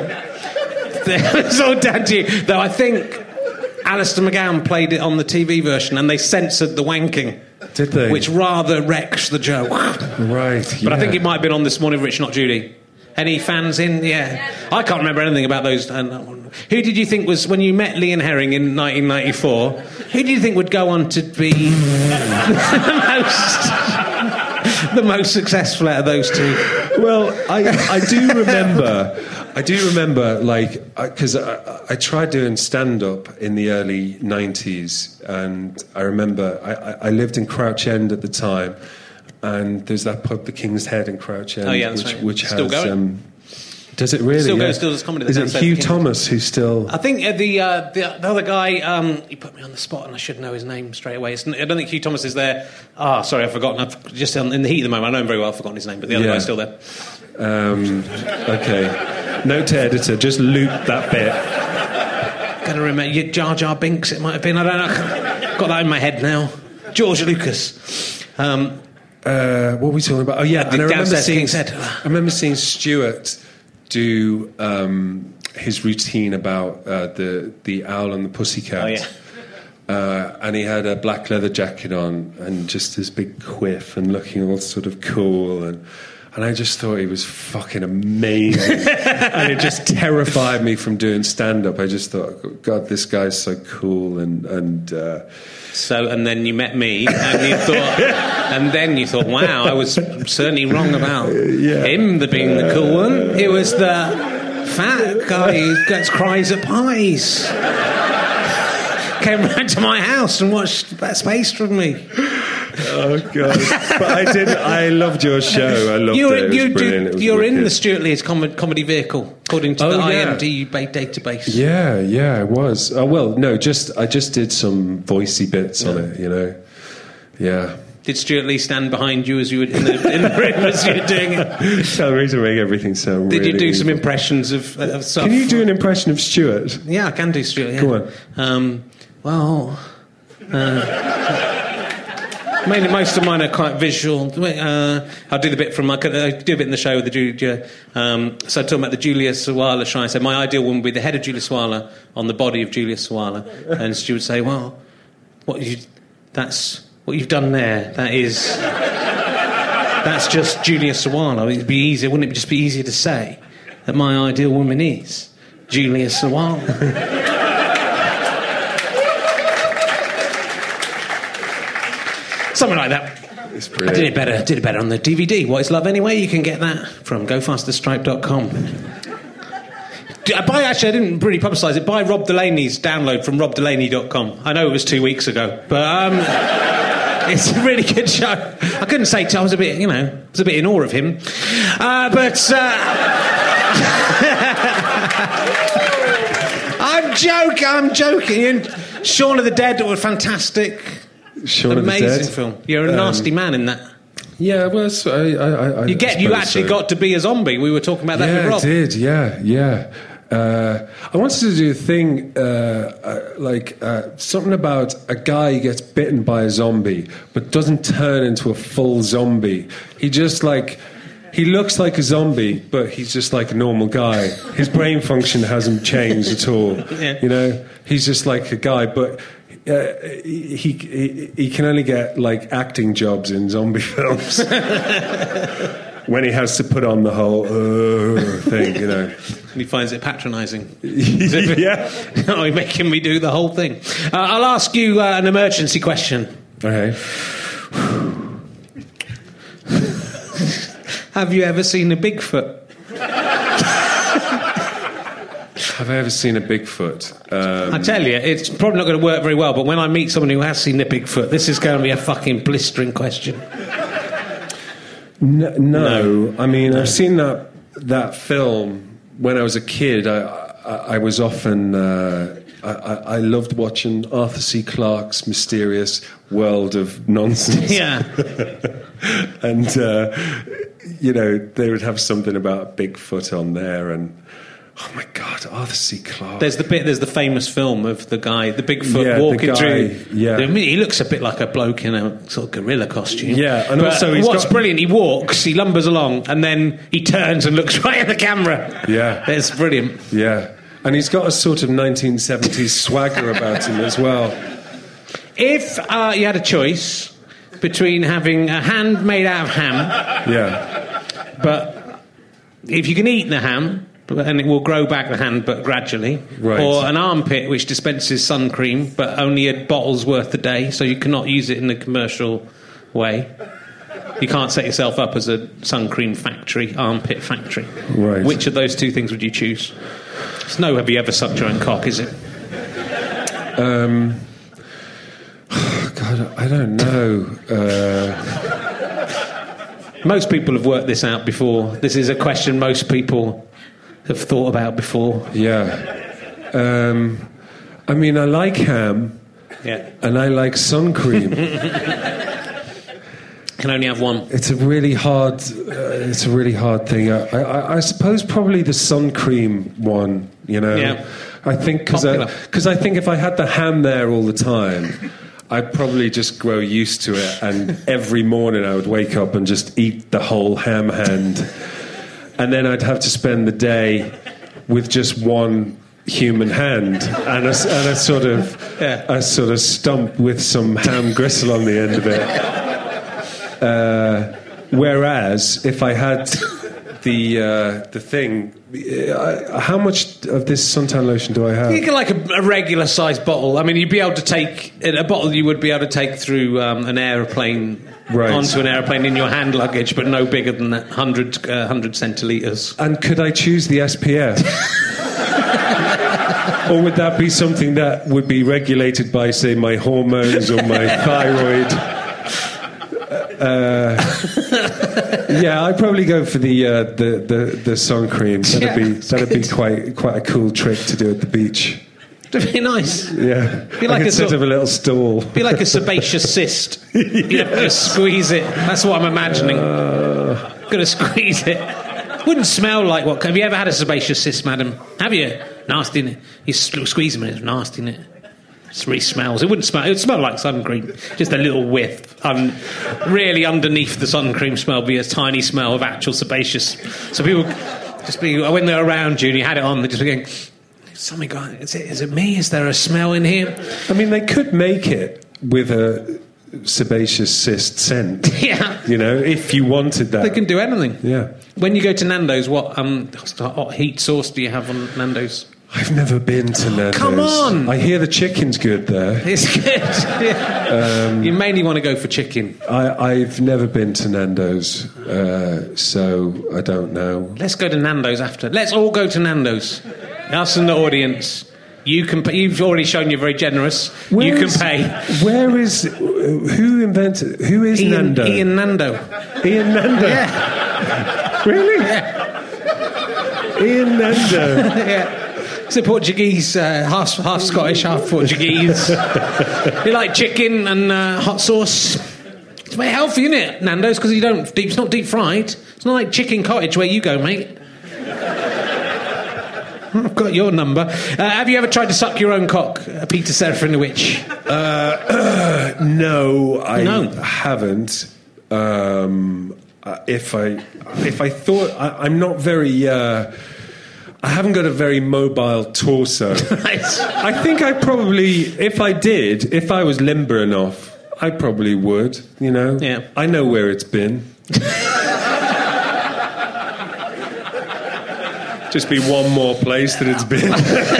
it was all down to you. Though I think Alistair McGowan played it on the T V version and they censored the wanking. Did they? Which rather wrecks the joke. Right, But I yeah. think it might have been on This Morning with Rich, Not Judy. Any fans in? Yeah. I can't remember anything about those. And who did you think was, when you met Lee and Herring in nineteen ninety-four, who do you think would go on to be the most, the most successful out of those two? Well, I, I do remember, I do remember, like, because I, I, I tried doing stand-up in the early nineties, and I remember I, I, I lived in Crouch End at the time, and there's that pub, the King's Head in Crouch End, Oh, yeah, that's which, right. which Still has... going? Um, does it really? Still yeah. goes, still does comedy. Is it downstairs Hugh at the Thomas who's still... I think uh, the, uh, the the other guy, um, he put me on the spot and I should know his name straight away. It's, I don't think Hugh Thomas is there. Ah, sorry, I've forgotten. I've just on, in the heat of the moment, I know him very well, I've forgotten his name, but the other Yeah. guy's still there. Um, okay. Note to editor, just loop that bit. Going to remember you, Jar Jar Binks, it might have been. I don't know. Got that in my head now. George Lucas. Um, Uh, what were we talking about? Oh yeah, The and I remember downstairs seeing. King's Head. I remember seeing Stuart do um, his routine about uh, the the owl and the pussycat. Oh, yeah. Uh, and he had a black leather jacket on and just this big quiff and looking all sort of cool and. And I just thought he was fucking amazing. And it just terrified me from doing stand-up. I just thought, God, this guy's so cool. And, and uh, so, and then you met me, and you thought, and then you thought, wow, I was certainly wrong about Yeah. him, the being the cool one. It was the fat guy who gets cries at parties. Came round to my house and watched that space with me. oh God! But I did. I loved your show. I loved You're, it. It was you brilliant. do, It was you're in wicked. the Stuart Lee's com- comedy vehicle, according to Oh, the yeah. I M D B database. Yeah, yeah, it was. Oh, well, no, just I just did some voicey bits on it. You know. Yeah. Did Stuart Lee stand behind you as you were in the, in the room as you were doing it? Sorry to make everything sound. Did you really do some evil. impressions of, of stuff? Can you do an impression of Stuart? Yeah, I can do Stuart. Yeah. Go on. Um, well, uh, mainly most of mine are quite visual. Uh, I'll do the bit from I could- I do a bit in the show with the Ju- um, so talking about the Julia Sawalha shrine. I said my ideal woman would be the head of Julia Sawalha on the body of Julia Sawalha, and Stu would say, "Well, what you that's what you've done there. That is that's just Julia Sawalha. It'd be easier, wouldn't it? Just be easier to say that my ideal woman is Julia Sawalha." Something like that. It's I did it better. I did it better on the D V D. What is Love Anyway? You can get that from go faster stripe dot com. Buy, actually, I didn't really publicise it. Buy Rob Delaney's download from rob delaney dot com. I know it was two weeks ago, but um, it's a really good show. I couldn't say t- I was a bit, you know, I was a bit in awe of him. Uh, but uh, I'm joking. I'm joking. And Shaun of the Dead were fantastic. Shaun Amazing of the Dead. film. You're a Um, nasty man in that. Yeah, well, so I, I, I, You get. I You suppose actually so. got to be a zombie. We were talking about that yeah, with Rob. I did. Yeah, yeah. Uh, I wanted to do a thing uh, uh, like uh, something about a guy who gets bitten by a zombie but doesn't turn into a full zombie. He just like he looks like a zombie, but he's just like a normal guy. His brain function hasn't changed at all. Yeah. You know, he's just like a guy, but uh, he, he he can only get like acting jobs in zombie films when he has to put on the whole uh, thing, you know. And he finds it patronising. Yeah. Oh, you're making me do the whole thing. Uh, I'll ask you uh, an emergency question. Okay. Have you ever seen a Bigfoot? Have I ever seen a Bigfoot? Um, I tell you, it's probably not going to work very well, but when I meet someone who has seen a Bigfoot, this is going to be a fucking blistering question. No, no. I mean, I've seen that that film when I was a kid. I I, I was often uh, I, I loved watching Arthur C. Clarke's mysterious world of nonsense. Yeah, and uh, you know they would have something about Bigfoot on there, and oh my God, Arthur C. Clarke. There's the bit. There's the famous film of the guy, the Bigfoot Yeah, the walking guy, through. yeah. I mean, he looks a bit like a bloke in a sort of gorilla costume. Yeah, and But also he's what's got- brilliant, he walks, he lumbers along, and then he turns and looks right at the camera. Yeah. It's brilliant. Yeah, and he's got a sort of nineteen seventies swagger about him as well. If uh, you had a choice between having a hand made out of ham, Yeah, but if you can eat the ham, and it will grow back the hand, but gradually, Right. or an armpit which dispenses sun cream, but only a bottle's worth a day, so you cannot use it in a commercial way. You can't set yourself up as a sun cream factory, armpit factory. Right. Which of those two things would you choose? It's no have you ever sucked your own cock, is it? Um, God, I don't know. Uh, Most people have worked this out before. This is a question most people have thought about before. yeah. Um, I mean, I like ham, Yeah. and I like sun cream. Can only have one. It's a really hard. Uh, it's a really hard thing. I, I, I suppose probably the sun cream one. You know. Yeah. I think because I, Popular. 'cause I think if I had the ham there all the time, I'd probably just grow used to it, and every morning I would wake up and just eat the whole ham hand, and then I'd have to spend the day with just one human hand and a, and a sort of Yeah. a sort of stump with some ham gristle on the end of it. Uh, whereas if I had the uh, the thing, uh, how much of this suntan lotion do I have? You get like a, a regular sized bottle. I mean, you'd be able to take a bottle you would be able to take through um, an aeroplane Right. onto an aeroplane in your hand luggage, but no bigger than that one hundred, uh, one hundred centilitres. And could I choose the S P F? Or would that be something that would be regulated by, say, my hormones or my thyroid? Uh, yeah, I'd probably go for the uh, the, the the sun cream. That'd Yeah, be it's that'd be good. quite quite a cool trick to do at the beach. It'd be nice. Yeah, Be I like could a set sort- up a little stall. Be like a sebaceous cyst. You have to squeeze it. That's what I'm imagining. Uh, Gonna squeeze it. Wouldn't smell like what? Have you ever had a sebaceous cyst, madam? Have you? Nasty, innit? You s- squeeze them and it's nasty, innit? It really smells. It wouldn't smell. It would smell like sun cream. Just a little whiff. Um, really, underneath the sun cream smell, be a tiny smell of actual sebaceous. So people just be when they're around you and you had it on, they just be going, "Something going? Is it? Is it me? Is there a smell in here?" I mean, they could make it with a sebaceous cyst scent. Yeah. You know, if you wanted that. They can do anything. Yeah. When you go to Nando's, what um, hot heat sauce do you have on Nando's? I've never been to Nando's. Come on! I hear the chicken's good there. It's good. Yeah. Um, you mainly want to go for chicken. I, I've never been to Nando's, uh, so I don't know. Let's go to Nando's after. Let's all go to Nando's. Us and the audience. You can. Pay, you've already shown you're very generous. Where you can is- pay. Where is... Who invented... Who is Ian, Nando? Ian Nando. Ian Nando? Yeah. Really? Yeah. Ian Nando. Yeah. It's a Portuguese, uh, half half Scottish, half Portuguese. You like chicken and uh, hot sauce. It's very healthy, isn't it, Nando's? Because you don't deep. It's not deep fried. It's not like chicken cottage where you go, mate. I've got your number. Uh, have you ever tried to suck your own cock, uh, Peter Serafinowicz? Uh, no, I No. haven't. Um, uh, if I if I thought I, I'm not very. Uh, I haven't got a very mobile torso. I think I probably, if I did, if I was limber enough, I probably would. You know. Yeah. I know where it's been. Just be one more place that it's been.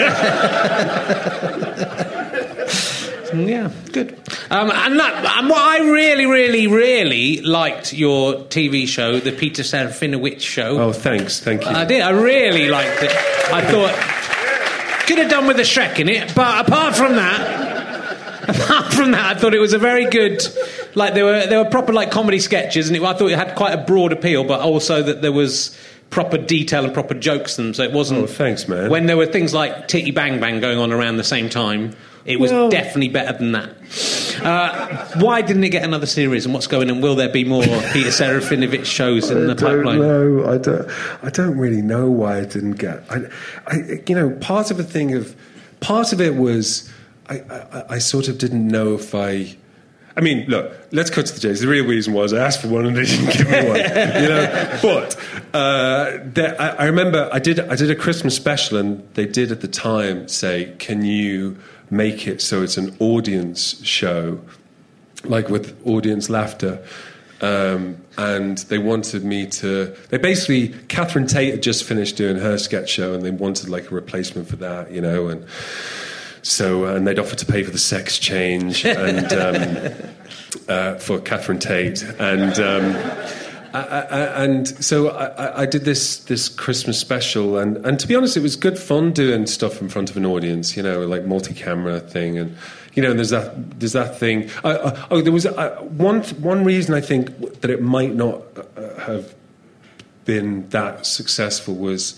Yeah, good. Um, and, that, and what I really, really, really liked your T V show, the Peter Serafinowicz show. Oh, thanks, thank you. I did. I really liked it. I thought could have done with the Shrek in it, but apart from that, apart from that, I thought it was a very good. Like there were there were proper like comedy sketches, and it, I thought it had quite a broad appeal, but also that there was proper detail and proper jokes in them. So it wasn't. Oh, thanks, man. When there were things like Titty Bang Bang going on around the same time. It was well, definitely better than that. Uh, why didn't it get another series, and what's going on? Will there be more Peter Serafinowicz shows in the pipeline? No, I don't. I don't really know why it didn't get. I, I, you know, part of the thing of, part of it was, I, I, I sort of didn't know if I. I mean, look, let's cut to the chase. The real reason was I asked for one and they didn't give me one. You know, but uh, there, I, I remember I did. I did a Christmas special, and they did at the time say, "Can you make it so it's an audience show, like with audience laughter?" Um, and they wanted me to. They basically, Catherine Tate had just finished doing her sketch show, and they wanted like a replacement for that, you know, and. So, uh, and they'd offered to pay for the sex change and um, uh, for Catherine Tate, and um, I, I, and so I, I did this this Christmas special, and, and to be honest, it was good fun doing stuff in front of an audience, you know, like multi-camera thing, and you know, there's that there's that thing. I, I, oh, there was uh, one one reason I think that it might not uh, have been that successful was.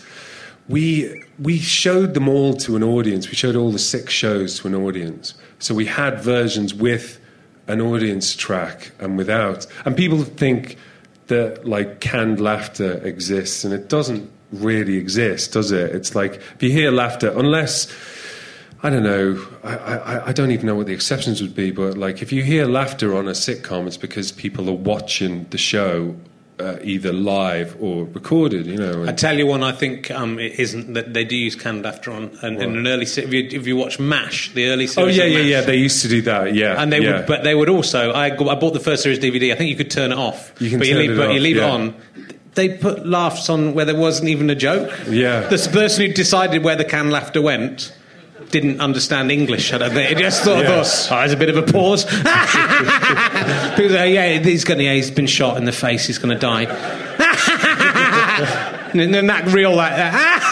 We we showed them all to an audience. We showed all the six shows to an audience. So we had versions with an audience track and without. And people think that, like, canned laughter exists, and it doesn't really exist, does it? It's like, if you hear laughter, unless, I don't know, I, I, I don't even know what the exceptions would be, but, like, if you hear laughter on a sitcom, it's because people are watching the show Uh, either live or recorded, you know. And I tell you one, I think um, it isn't that they do use canned laughter on and, and an early. If you, if you watch MASH, the early series. Oh yeah, of yeah, MASH, yeah. They used to do that, yeah. And they yeah. would, but they would also. I, I bought the first series D V D. I think you could turn it off. You can but turn you leave, it but off. you leave yeah. it on. They put laughs on where there wasn't even a joke. Yeah. The person who decided where the canned laughter went didn't understand English. I don't think. It just thought, Yes. oh, there's a bit of a pause. People say, yeah, he's going. Yeah, he's been shot in the face. He's going to die. and then that real like that.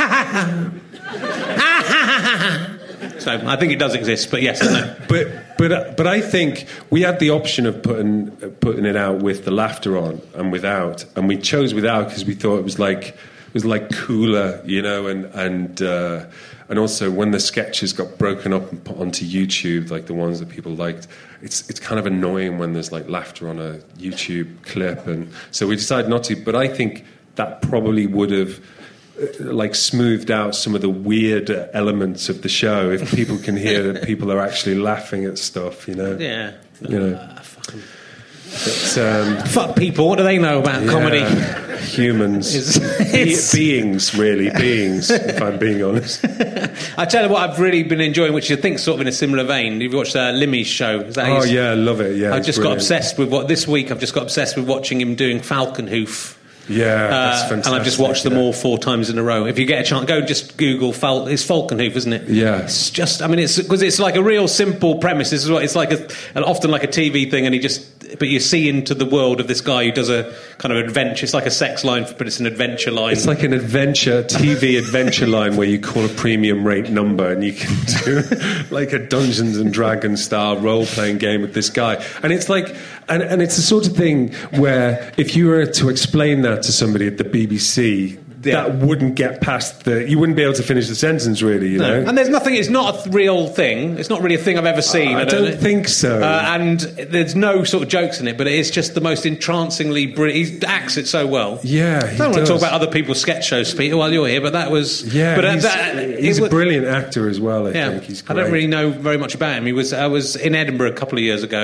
So I think it does exist, but yes, no. But but but I think we had the option of putting putting it out with the laughter on and without, and we chose without because we thought it was like it was like cooler, you know, and and. Uh, And also, when the sketches got broken up and put onto YouTube, like the ones that people liked, it's it's kind of annoying when there's like laughter on a YouTube clip, and so we decided not to. But I think that probably would have uh, like smoothed out some of the weird elements of the show if people can hear that people are actually laughing at stuff, you know. Yeah. You know. Uh, fucking... But, um, Fuck people. What do they know about yeah, comedy? Humans, It's, it's... Be- beings, really beings. If I'm being honest. I tell you what, I've really been enjoying, which I think sort of in a similar vein. You've watched uh, Limmy's show. Is that Oh his... yeah, I love it. Yeah, I've just brilliant. got obsessed with what this week. I've just got obsessed with watching him doing Falconhoof. Yeah, that's uh, fantastic. and I've just watched them yeah. all four times in a row. If you get a chance, go just Google Fal- it's Falconhoof, isn't it? Yeah, it's just. I mean, it's because it's like a real simple premise. This is what it's like. A, and often like a T V thing, and he just. But you see into the world of this guy who does a kind of adventure. It's like a sex line, but it's an adventure line. It's like an adventure T V adventure line where you call a premium rate number and you can do like a Dungeons and Dragons style role playing game with this guy. And it's like, and, and it's the sort of thing where if you were to explain that to somebody at the B B C. Yeah. That wouldn't get past the... You wouldn't be able to finish the sentence, really, you no. know? And there's nothing... It's not a real thing. It's not really a thing I've ever seen. Uh, I, I don't, don't think so. Uh, and there's no sort of jokes in it, but it is just the most entrancingly brilliant... He acts it so well. Yeah, I he don't want does. to talk about other people's sketch shows, Peter, while you're here, but that was... Yeah, but, uh, he's, that, he's a was, brilliant actor as well, I yeah, think. He's great. I don't really know very much about him. He was. I was in Edinburgh a couple of years ago,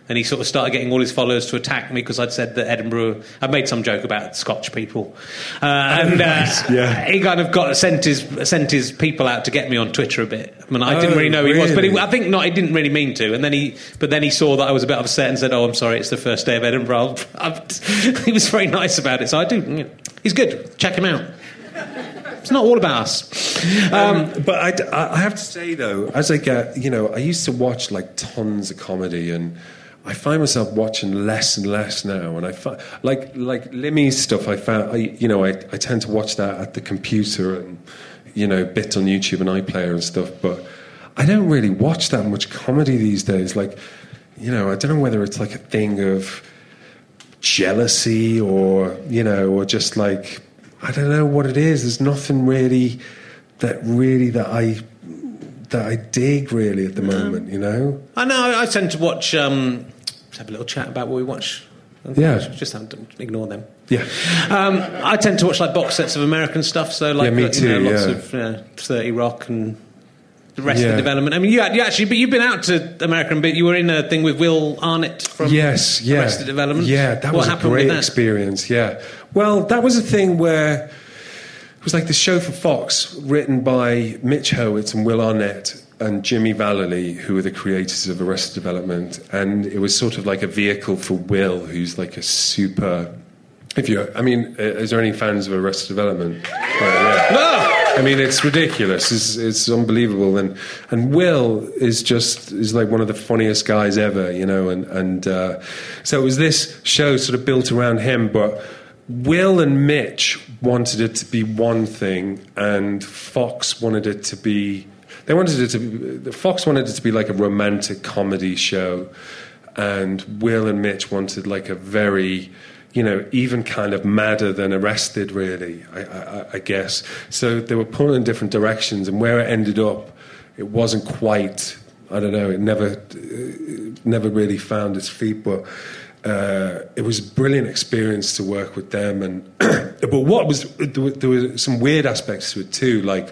And he sort of started getting all his followers to attack me because I'd said that Edinburgh... I'd made some joke about Scotch people. Uh, and uh, yeah. he kind of got sent his sent his people out to get me on Twitter a bit. I mean, I didn't Oh, really know who he was, but he, really? I think not. He didn't really mean to. And then he, but then he saw that I was a bit upset and said, "Oh, I'm sorry, it's the first day of Edinburgh." I'll, he was very nice about it, so I do. You know, he's good. Check him out. It's not all about us. Um, Um, but I, I have to say, though, as I get, you know, I used to watch like tons of comedy, and I find myself watching less and less now. And I find, like like Limmy's stuff, I found, I, you know, I, I tend to watch that at the computer and, you know, bits on YouTube and iPlayer and stuff. But I don't really watch that much comedy these days. Like, you know, I don't know whether it's like a thing of jealousy or, you know, or just like, I don't know what it is. There's nothing really that really that I that I dig really at the moment, you know. I know. I tend to watch. Um, let's have a little chat about what we watch. Yeah. Just have to ignore them. Yeah. Um, I tend to watch like box sets of American stuff. So like, Yeah, me you too, know, lots yeah. of uh, thirty Rock and the rest Yeah. of the development. I mean, you, you actually, but you've been out to American. But you were in a thing with Will Arnett from Yes, yeah. Arrested Development. Yeah, that what was a happened great with that? experience, yeah. Well, that was a thing where it was like the show for Fox, written by Mitch Hurwitz and Will Arnett and Jimmy Vallely, who were the creators of Arrested Development. And it was sort of like a vehicle for Will, who's like a super... If you, I mean, is there any fans of Arrested Development? Oh, yeah. No! I mean, it's ridiculous. It's, it's unbelievable. And and Will is just is like one of the funniest guys ever, you know. And and uh, so it was this show sort of built around him. But Will and Mitch wanted it to be one thing, and Fox wanted it to be. They wanted it to be. Fox wanted it to be like a romantic comedy show, and Will and Mitch wanted like a very, you know, even kind of madder than Arrested, really, I, I, I guess. So they were pulling in different directions, and where it ended up, it wasn't quite, I don't know, it never it never really found its feet, but uh, it was a brilliant experience to work with them. And but what was, there were, there were some weird aspects to it too, like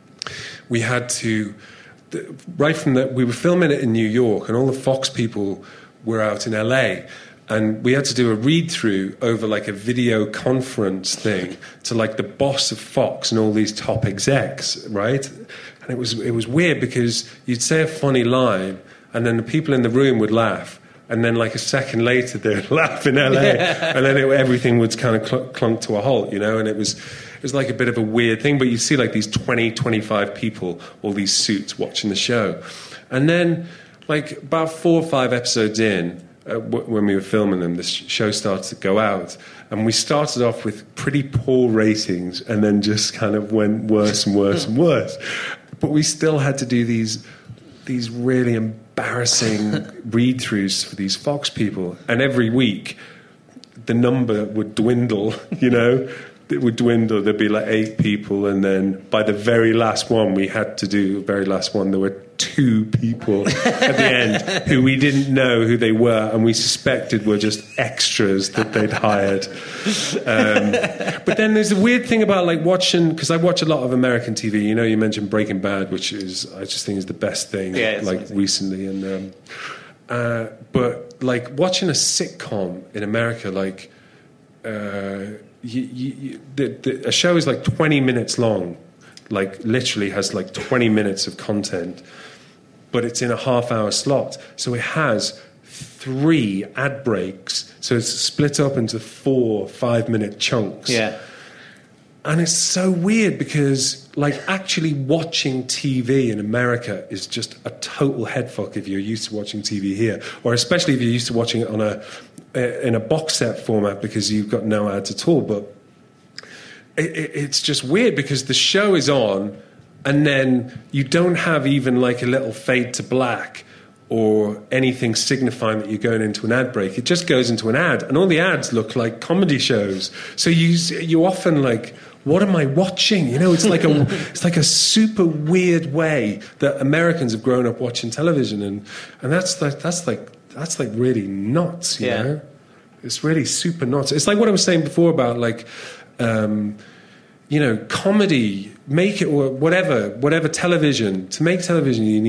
we had to, right from the, we were filming it in New York, and all the Fox people were out in L A, and we had to do a read-through over like a video conference thing to like the boss of Fox and all these top execs, right? And it was it was weird because you'd say a funny line, and then the people in the room would laugh, and then like a second later they'd laugh in L A, Yeah. and then it, everything would kind of cl- clunk to a halt, you know. And it was it was like a bit of a weird thing, but you see like these twenty, twenty-five people, all these suits watching the show, and then like about four or five episodes in. Uh, w- when we were filming them, the sh- show started to go out, and we started off with pretty poor ratings, and then just kind of went worse and worse and worse. But we still had to do these these really embarrassing read-throughs for these Fox people, and every week the number would dwindle. You know, it would dwindle. There'd be like eight people, and then by the very last one, we had to do the very last one. There were two people at the end who we didn't know who they were, and we suspected were just extras that they'd hired. Um, but then there's a weird thing about like watching, because I watch a lot of American T V. You know, you mentioned Breaking Bad, which is I just think is the best thing Yeah, it's like amazing. recently, and um, uh, but like watching a sitcom in America, like uh, you, you, you, the, the, a show is like twenty minutes long, like literally has like twenty minutes of content, but it's in a half hour slot. So it has three ad breaks. So it's split up into four five minute chunks. Yeah. And it's so weird because, like, actually watching T V in America is just a total headfuck if you're used to watching T V here, or especially if you're used to watching it on a in a box set format because you've got no ads at all. But it, it, it's just weird because the show is on, and then you don't have even like a little fade to black or anything signifying that you're going into an ad break. It just goes into an ad, and all the ads look like comedy shows. So you you often like, what am I watching? You know, it's like a it's like a super weird way that Americans have grown up watching television, and and that's like that's like that's like really nuts. You Yeah. know, it's really super nuts. It's like what I was saying before about like. Um, you know, comedy, make it, or whatever, whatever television. To make television, you need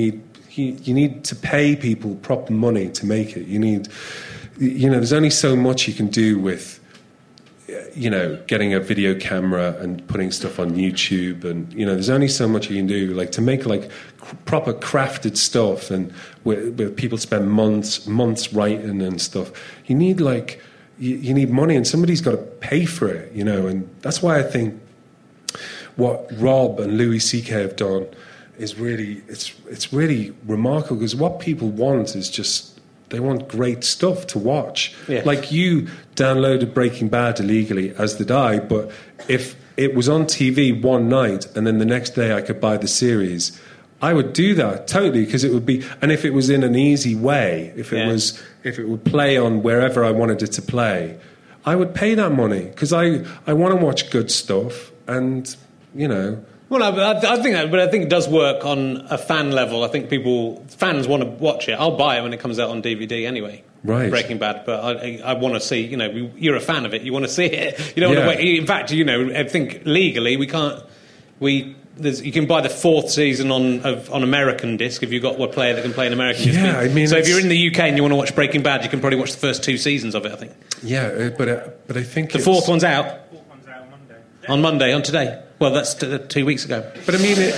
You, you need to pay people proper money to make it. You need, you know, there's only so much you can do with, you know, getting a video camera and putting stuff on YouTube, and you know, there's only so much you can do, like to make like cr- proper crafted stuff, and where, where people spend months, months writing and stuff. You need like, you, you need money, and somebody's got to pay for it, you know, and that's why I think what Rob and Louis C K have done is really, it's it's really remarkable, because what people want is just, they want great stuff to watch. Yeah. Like you downloaded Breaking Bad illegally, as did I, but if it was on T V one night and then the next day I could buy the series, I would do that totally, because it would be, and if it was in an easy way, if it Yeah. was, if it would play on wherever I wanted it to play, I would pay that money, because I, I want to watch good stuff, and, you know... Well, I, I think, that, but I think it does work on a fan level. I think people, fans want to watch it. I'll buy it when it comes out on D V D anyway. Right. Breaking Bad, but I, I want to see. You know, you're a fan of it. You want to see it. You don't Yeah. want to wait. In fact, you know, I think legally we can't. We there's, you can buy the fourth season on of, on American disc if you've got one player that can play an American disc. Yeah, I mean, so if it's- you're in the U K and you want to watch Breaking Bad, you can probably watch the first two seasons of it. I think Yeah, uh, but uh, but I think the it's- fourth one's out. On Monday, on today. Well, that's t- two weeks ago. But I mean, it,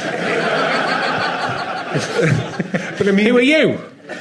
but I mean, who are you?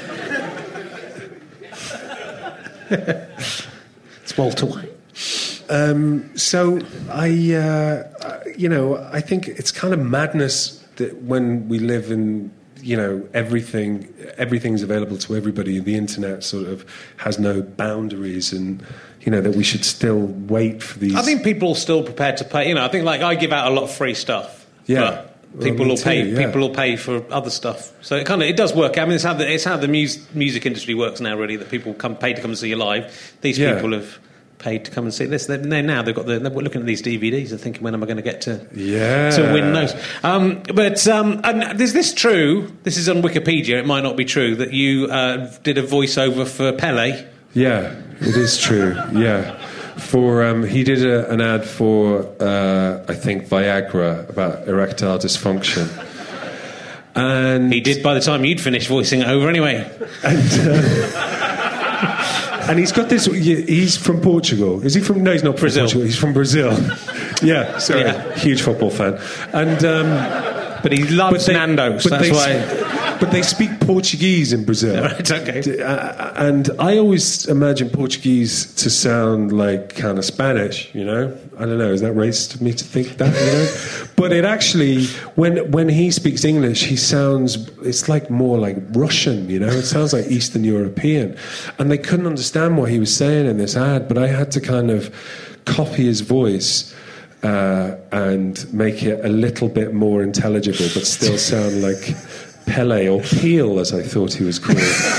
It's Walter White. Um, so I, uh, you know, I think it's kind of madness that when we live in, you know, everything, everything's available to everybody. The internet sort of has no boundaries, and you know that we should still wait for these. I think people are still prepared to pay. You know, I think like I give out a lot of free stuff. Yeah. But Well, people me will too, pay. yeah. People will pay for other stuff. So it kind of it does work. I mean, it's how the it's how the mus- music industry works now. Really, that people come pay to come and see you live. These Yeah. people have paid to come and see this. They're, they're now they've got the, they're looking at these D V Ds and thinking, when am I going to get to Yeah. to win those? Um, but um, and is this true? This is on Wikipedia. It might not be true that you uh, did a voiceover for Pele. Yeah, it is true. Yeah. For um, he did a, an ad for uh, I think Viagra about erectile dysfunction, and He did by the time you'd finished voicing it over anyway. and, uh, and he's got this. He's from Portugal. Is he from? No, he's not from Brazil. Portugal. He's from Brazil. Yeah, sorry, Yeah. huge football fan. And um, But he loves they- Nando's. but That's they, why. But they speak Portuguese in Brazil. Right, okay. Uh, and I always imagine Portuguese to sound like kind of Spanish, you know? I don't know, is that racist of me to think that, you know? But it actually, when when he speaks English, he sounds, it's like more like Russian, you know? It sounds like Eastern European. And they couldn't understand what he was saying in this ad, but I had to kind of copy his voice uh, and make it a little bit more intelligible, but still sound like Pele, or Peel, as I thought he was called.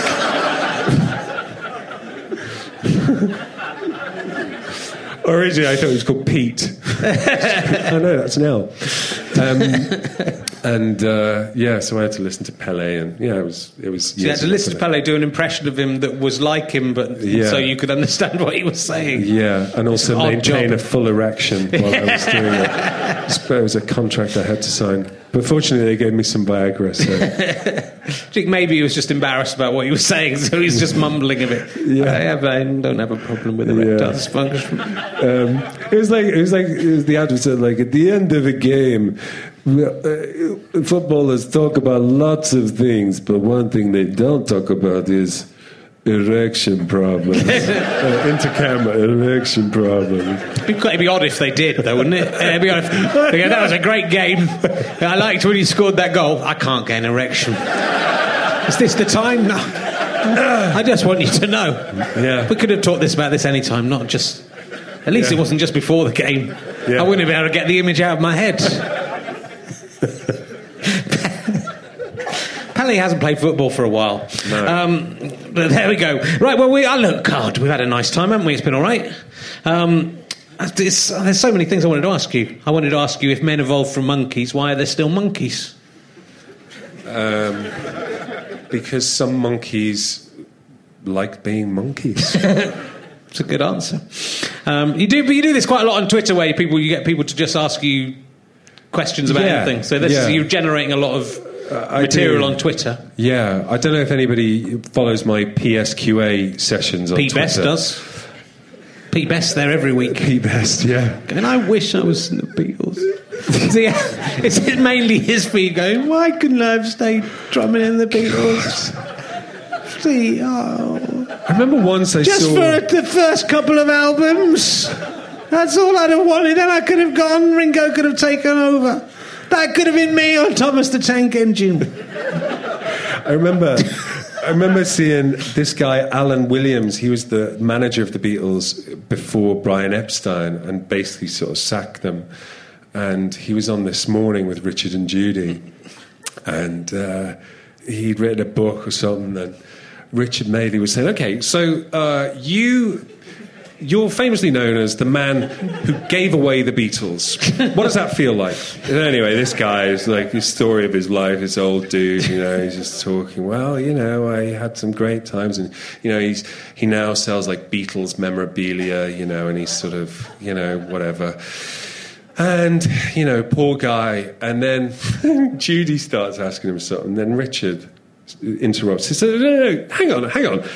Originally, I thought he was called Pete. Oh no, that's an L. Um, and uh, yeah, so I had to listen to Pele, and yeah, it was it was. So you had to listen to Pele do an impression of him that was like him, but Yeah. so you could understand what he was saying. Yeah, and also Odd maintain job. a full erection while I was doing it. It was a contract I had to sign. But fortunately, they gave me some Viagra, so... I think maybe he was just embarrassed about what he was saying, so he's just mumbling a bit. Yeah. I, have, I don't have a problem with erectile Yeah. dysfunction. Um, it was like it was like it was the ad was like at the end of a game, uh, footballers talk about lots of things, but one thing they don't talk about is erection problems. uh, inter-camera erection problems. It'd be, quite, it'd be odd if they did, though, wouldn't it? Uh, it'd be odd if, they go, that was a great game. I liked when you scored that goal. I can't get an erection. Is this the time? No. I just want you to know. Yeah. We could have talked this about this any time, not just... At least Yeah. it wasn't just before the game. Yeah. I wouldn't have been able to get the image out of my head. Pele hasn't played football for a while. No. Um, but there we go. Right, well, we... Oh, look, God, we've had a nice time, haven't we? It's been all right. Um, there's, there's so many things I wanted to ask you. I wanted to ask you, if men evolved from monkeys, why are there still monkeys? Um, because some monkeys like being monkeys. It's a good answer. Um, you do, but you do this quite a lot on Twitter, where people you get people to just ask you questions about Yeah, anything. So this yeah. is, you're generating a lot of Uh, I material do. on Twitter. Yeah, I don't know if anybody follows my P S Q A sessions on Pete Twitter. Best does. Pete Best there every week. Pete Best, yeah. And I wish I was in the Beatles. See, it's mainly his feed going, why couldn't I have stayed drumming in the Beatles? See, oh. I remember once I Just saw... for the first couple of albums. That's all I'd have wanted. Then I could have gone, Ringo could have taken over. That could have been me on Thomas the Tank Engine. I remember... I remember seeing this guy, Alan Williams. He was the manager of the Beatles before Brian Epstein and basically sort of sacked them. And he was on This Morning with Richard and Judy. And uh, he'd written a book or something. And Richard Madeley was saying, OK, so uh, you... You're famously known as the man who gave away the Beatles. What does that feel like? And anyway, this guy is like the story of his life, this old dude, you know, he's just talking, well, you know, I had some great times. And, you know, he's he now sells like Beatles memorabilia, you know, and he's sort of, you know, whatever. And, you know, poor guy. And then Judy starts asking him something. And then Richard interrupts. He says, no, no, no, hang on, hang on.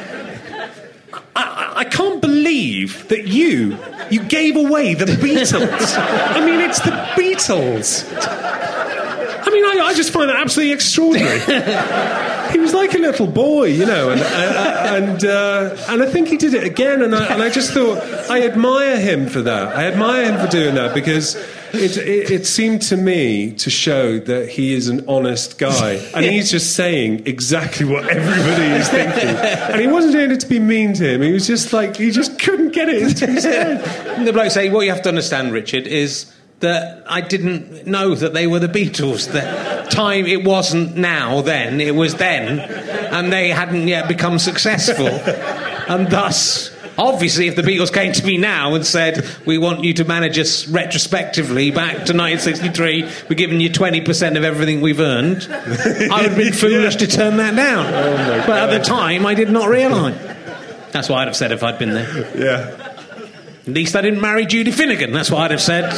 I, I can't believe that you you gave away the Beatles. I mean, it's the Beatles. I mean, I, I just find that absolutely extraordinary. He was like a little boy, you know, and and uh, and I think he did it again. And I, and I just thought I admire him for that. I admire him for doing that because it, it, it seemed to me to show that he is an honest guy, and he's just saying exactly what everybody is thinking. And he wasn't doing it to be mean to him. He was just like he just couldn't get it into his head. The bloke say, "What you have to understand, Richard, is." That I didn't know that they were the Beatles. That time it wasn't now, then, it was then, and they hadn't yet become successful. And thus, obviously, if the Beatles came to me now and said, we want you to manage us retrospectively back to nineteen sixty-three, we're giving you twenty percent of everything we've earned, I would have been foolish yeah. to turn that down. Oh my but God. at the time, I did not realise. That's what I'd have said if I'd been there. Yeah. At least I didn't marry Judy Finnegan. That's what I'd have said.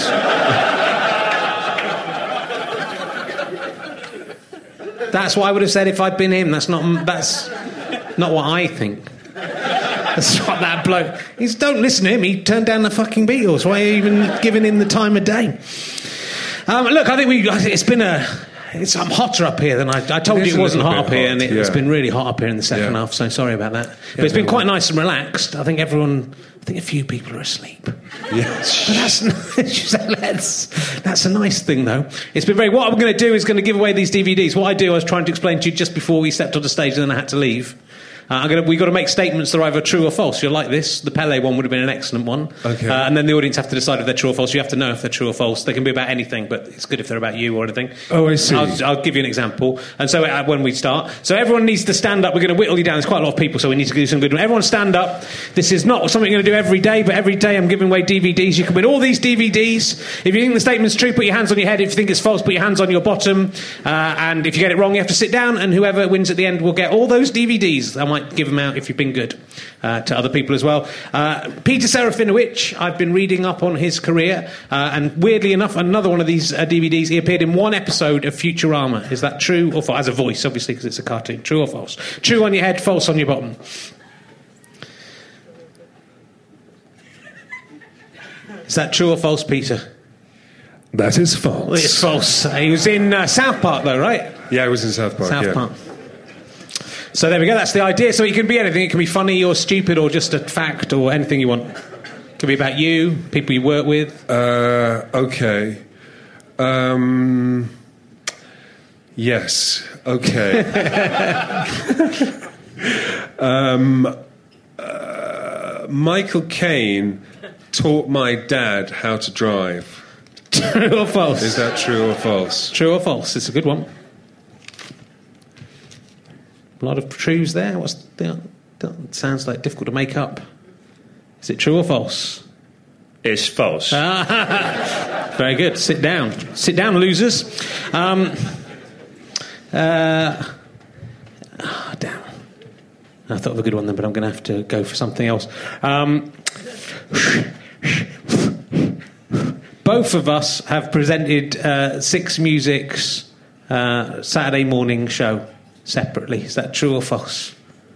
That's what I would have said if I'd been him. That's not. That's not what I think. That's what that bloke. He's don't listen to him. He turned down the fucking Beatles. Why are you even giving him the time of day? Um, look, I think we. It's been a. It's I'm hotter up here than I, I told it you. It wasn't hot up hot, here, and it, yeah. it's been really hot up here in the second yeah. half. So sorry about that. But yeah, it's been no, quite no. nice and relaxed. I think everyone. I think a few people are asleep. Yeah. But that's nice. that's, that's a nice thing, though. It's been very... What I'm going to do is going to give away these D V Ds. What I do, I was trying to explain to you just before we stepped on the stage, and then I had to leave. Uh, I'm gonna, we've got to make statements that are either true or false. You're like this. The Pele one would have been an excellent one. Okay. Uh, and then the audience have to decide if they're true or false. You have to know if they're true or false. They can be about anything, but it's good if they're about you or anything. Oh, I see. I'll, I'll give you an example. And so uh, when we start... So everyone needs to stand up. We're going to whittle you down. There's quite a lot of people, so we need to do some good... Everyone stand up. This is not something you're going to do every day, but every day I'm giving away D V Ds. You can win all these D V Ds. If you think the statement's true, put your hands on your head. If you think it's false, put your hands on your bottom. Uh, and if you get it wrong, you have to sit down, and whoever wins at the end will get all those D V Ds. I might give them out if you've been good uh, to other people as well. Uh, Peter Serafinowicz, I've been reading up on his career, uh, and weirdly enough, another one of these uh, D V Ds, he appeared in one episode of Futurama. Is that true or false? As a voice, obviously, because it's a cartoon. True or false? True on your head, false on your bottom. Is that true or false, Peter? That is false. It's false. He was in uh, South Park, though, right? Yeah, I was in South Park, South yeah. Park. So there we go, that's the idea. So it can be anything. It can be funny or stupid or just a fact or anything you want. It can be about you, people you work with. Uh, okay. Um, yes. Okay. um, uh, Michael Caine taught my dad how to drive. True or false? Is that true or false? True or false? It's a good one. A lot of truths there. What's the, that sounds like difficult to make up. Is it true or false? It's false. Very good. Sit down. Sit down, losers. Um, uh, oh, damn. I thought of a good one then, but I'm going to have to go for something else. Um, both of us have presented uh, Six Music's uh, Saturday morning show separately. Is that true or false?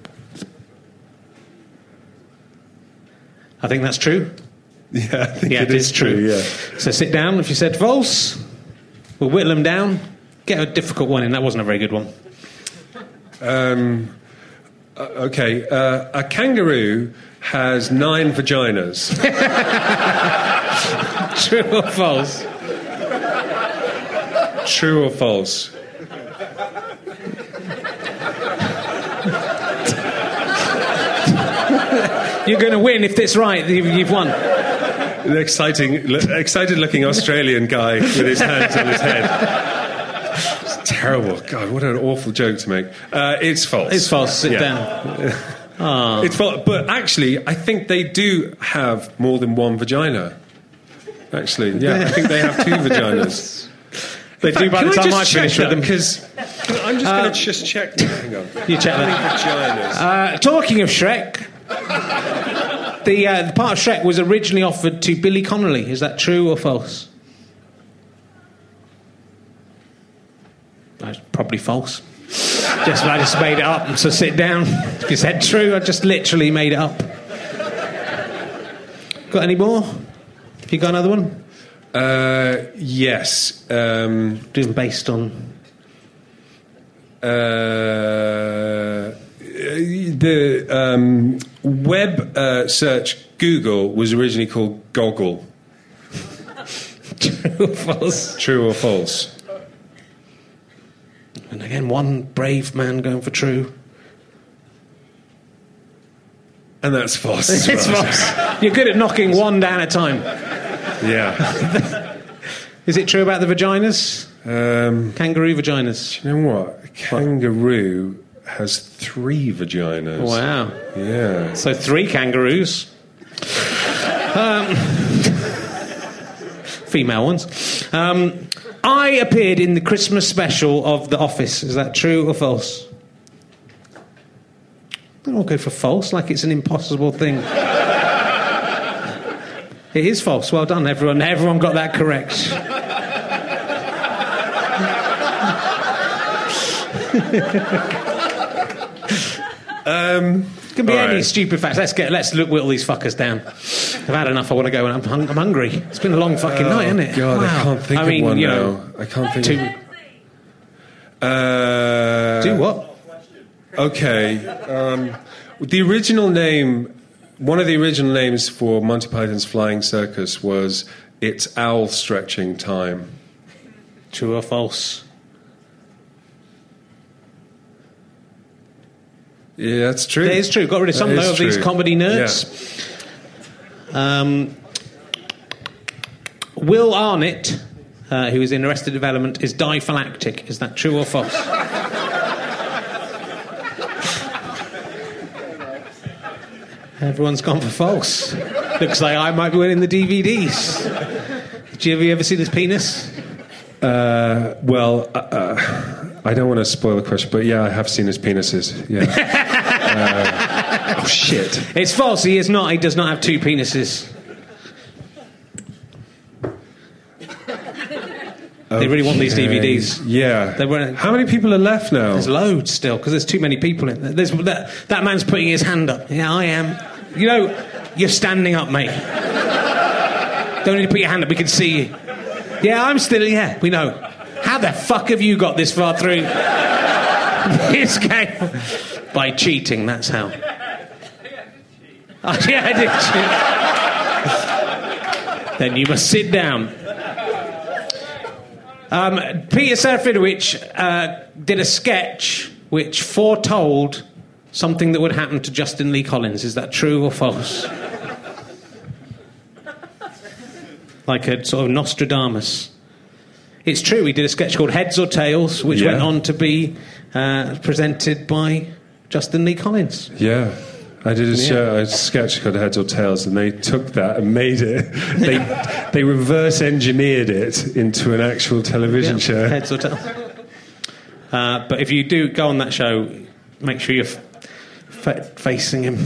I think that's true. Yeah, I think yeah, it is true. true. Yeah. So sit down if you said false. We'll whittle them down. Get a difficult one in. That wasn't a very good one. Um, uh, okay. Uh, a kangaroo has nine vaginas. True or false? True or false? You're going to win if it's right. You've won. An exciting, excited-looking Australian guy with his hands on his head. It's terrible. God, what an awful joke to make. Uh, it's false. It's false. Sit yeah. down. Oh. It's false. But actually, I think they do have more than one vagina. Actually, yeah, I think they have two vaginas. They fact, do by the time I, I finish with them. Because I'm just uh, going to just check. Hang on. You check that. Vaginas. Uh, talking of Shrek, the, uh, the part of Shrek was originally offered to Billy Connolly. Is that true or false? That's probably false. Just I just made it up. So sit down. If you said true, I just literally made it up. Got any more? Have you got another one? Uh, yes. Um, Doing based on... Uh, the um, web uh, search Google was originally called Goggle. True or false? True or false? And again, one brave man going for true. And that's false. It's well. false. You're good at knocking one down at a time. Yeah. Is it true about the vaginas? Um, Kangaroo vaginas. Do you know what? A kangaroo what? has three vaginas. Wow. Yeah. So three kangaroos. Um, female ones. Um, I appeared in the Christmas special of The Office. Is that true or false? I'll go for false, like it's an impossible thing. It is false. Well done, everyone. Everyone got that correct. um, it can be any right. stupid fact. Let's get. Let's look whittle these fuckers down. I've had enough. I want to go. I'm, hung- I'm hungry. It's been a long fucking oh, night, hasn't it? God, wow. I can't think I of mean, one you now. know, I can't think. Two. Of... Uh, Do what? Okay. Um, the original name. One of the original names for Monty Python's Flying Circus was It's Owl Stretching Time. True or false? Yeah, that's true. It is true. Got rid of some that though of true. these comedy nerds. Yeah. Um, Will Arnett, uh, who is in Arrested Development, is diphylactic. Is that true or false? Everyone's gone for false. Looks like I might be winning the D V Ds. Did you, have you ever seen his penis? Uh, well, uh, uh, I don't want to spoil the question, but yeah, I have seen his penises. Yeah. uh, oh shit! It's false. He is not. He does not have two penises. They really want these D V Ds. Yeah. They were, How many people are left now? There's loads still, because there's too many people in there. There's, that, that man's putting his hand up. Yeah, I am. You know, you're standing up, mate. Don't need to put your hand up, we can see you. Yeah, I'm still, yeah, we know. How the fuck have you got this far through this game? By cheating, that's how. Oh, yeah, I did cheat. Then you must sit down. Um, Peter Serafinowicz uh, did a sketch which foretold something that would happen to Justin Lee Collins. Is that true or false? Like a sort of Nostradamus. It's true, he did a sketch called Heads or Tails, which yeah. went on to be uh, presented by Justin Lee Collins. Yeah. I did a, Yeah. show, a sketch called Heads or Tails, and they took that and made it. They they reverse engineered it into an actual television Yeah, show. Heads or Tails. Uh, but if you do go on that show, make sure you're f- f- facing him.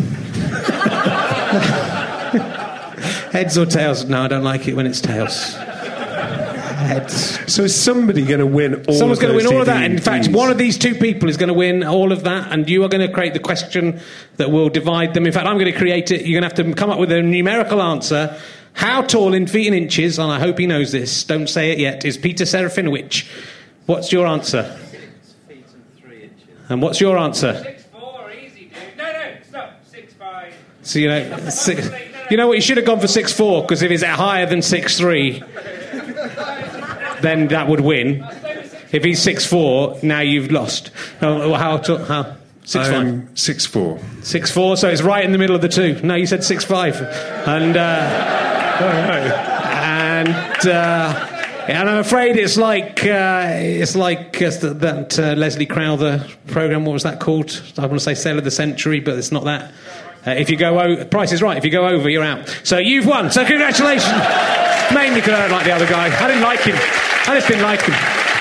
Heads or tails? No, I don't like it when it's tails. head. So is somebody going to win all Someone's of going to those win all of that. D V Ds? In fact, one of these two people is going to win all of that, and you are going to create the question that will divide them. In fact, I'm going to create it. You're going to have to come up with a numerical answer. How tall in feet and inches, and I hope he knows this, don't say it yet, is Peter Serafinowicz? What's your answer? Six feet and three inches. And what's your answer? Six four, easy, dude. No, no, stop. Six five. So, you know, six, you know what, you should have gone for six four, because if it's higher than six three, then that would win. If he's six four, now you've lost. Oh, how tall? How? six five. I'm six four. six four, so it's right in the middle of the two. No, you said six five. And, uh, and, uh, and I'm afraid it's like, uh, it's like uh, that uh, Leslie Crowther programme, what was that called? I want to say Sale of the Century, but it's not that. Uh, if you go over, Price is Right, if you go over, you're out. So you've won, so congratulations. Mainly because I don't like the other guy. I didn't like him. I just didn't like him.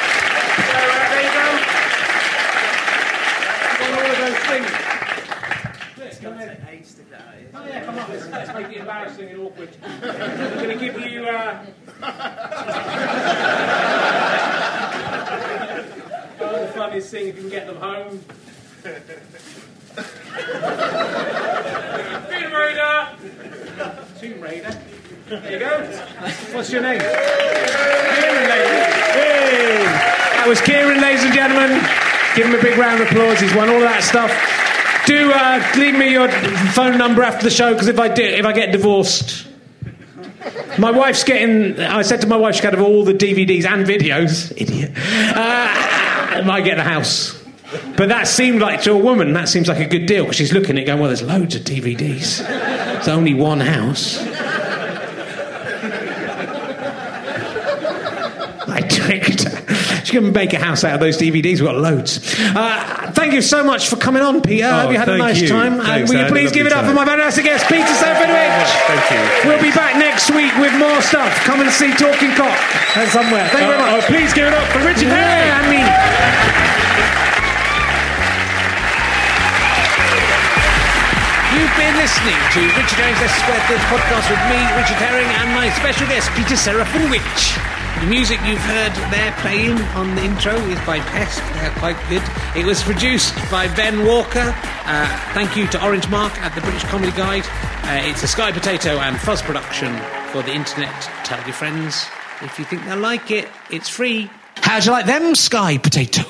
Let's make it embarrassing and awkward. I'm going to give you. Uh... oh, the funniest thing if you can get them home. Tomb Raider. Tomb Raider. There you go. What's your name? Kieran, ladies. Hey. That was Kieran, ladies and gentlemen. Give him a big round of applause. He's won all that stuff. Do uh, leave me your phone number after the show, because if I do, if I get divorced, my wife's getting. I said to my wife she could have all the D V Ds and videos. Idiot. Uh, I might get the house, but that seemed like to a woman that seems like a good deal, because she's looking at it going, well, there's loads of D V Ds. It's only one house. I tricked her. She can make a house out of those D V Ds. We've got loads. Uh, thank you so much for coming on, Peter. I hope Oh, you had a thank nice you. time. Thanks, and will I you had a please give it lovely up for time. my fantastic guest, Peter Serafinowicz? Thank you. We'll be back next week with more stuff. Come and see Talking Cock uh, somewhere. Thank you very Oh, much. oh, please give it up for Richard Herring. Yeah, I mean... You've been listening to Richard Herring's Leicester Square Theatre podcast with me, Richard Herring, and my special guest, Peter Serafinowicz. The music you've heard there playing on the intro is by Pest. They're quite good. It was produced by Ben Walker. Uh, thank you to Orange Mark at the British Comedy Guide. Uh, it's a Sky Potato and Fuzz production for the internet. Tell your friends if you think they'll like it. It's free. How'd you like them Sky Potatoes?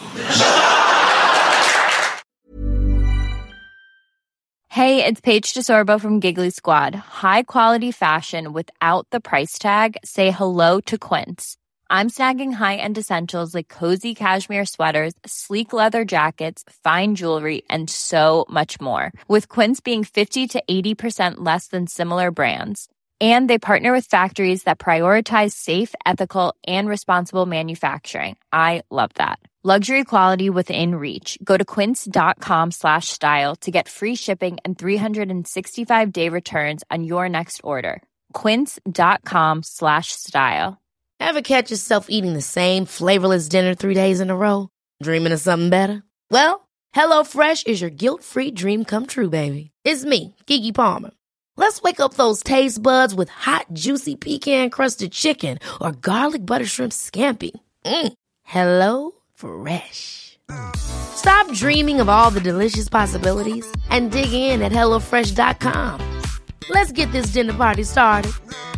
Hey, it's Paige DeSorbo from Giggly Squad. High quality fashion without the price tag. Say hello to Quince. I'm snagging high-end essentials like cozy cashmere sweaters, sleek leather jackets, fine jewelry, and so much more. With Quince being fifty to eighty percent less than similar brands. And they partner with factories that prioritize safe, ethical, and responsible manufacturing. I love that. Luxury quality within reach. Go to quince.com slash style to get free shipping and three sixty-five day returns on your next order. Quince.com slash style. Ever catch yourself eating the same flavorless dinner three days in a row? Dreaming of something better? Well, HelloFresh is your guilt-free dream come true, baby. It's me, Keke Palmer. Let's wake up those taste buds with hot, juicy pecan-crusted chicken or garlic butter shrimp scampi. Mm. Hello Fresh. Stop dreaming of all the delicious possibilities and dig in at hello fresh dot com. Let's get this dinner party started.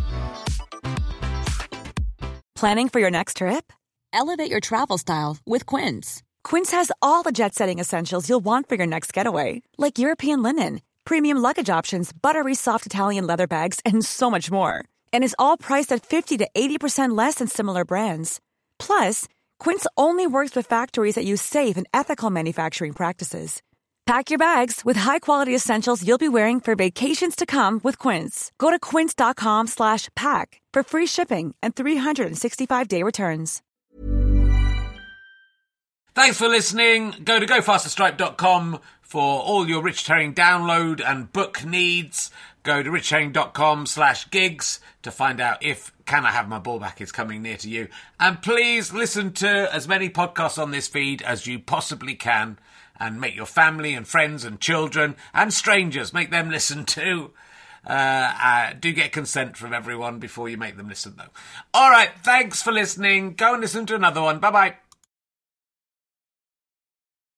Planning for your next trip? Elevate your travel style with Quince. Quince has all the jet-setting essentials you'll want for your next getaway, like European linen, premium luggage options, buttery soft Italian leather bags, and so much more. And is all priced at fifty to eighty percent less than similar brands. Plus, Quince only works with factories that use safe and ethical manufacturing practices. Pack your bags with high-quality essentials you'll be wearing for vacations to come with Quince. Go to quince.com slash pack for free shipping and three sixty-five day returns. Thanks for listening. Go to go faster stripe dot com for all your Richard Herring download and book needs. Go to richardherring.com slash gigs to find out if Can I Have My Ball Back is coming near to you. And please listen to as many podcasts on this feed as you possibly can, and make your family and friends and children and strangers, make them listen too. Uh, uh, do get consent from everyone before you make them listen, though. All right, thanks for listening. Go and listen to another one. Bye-bye.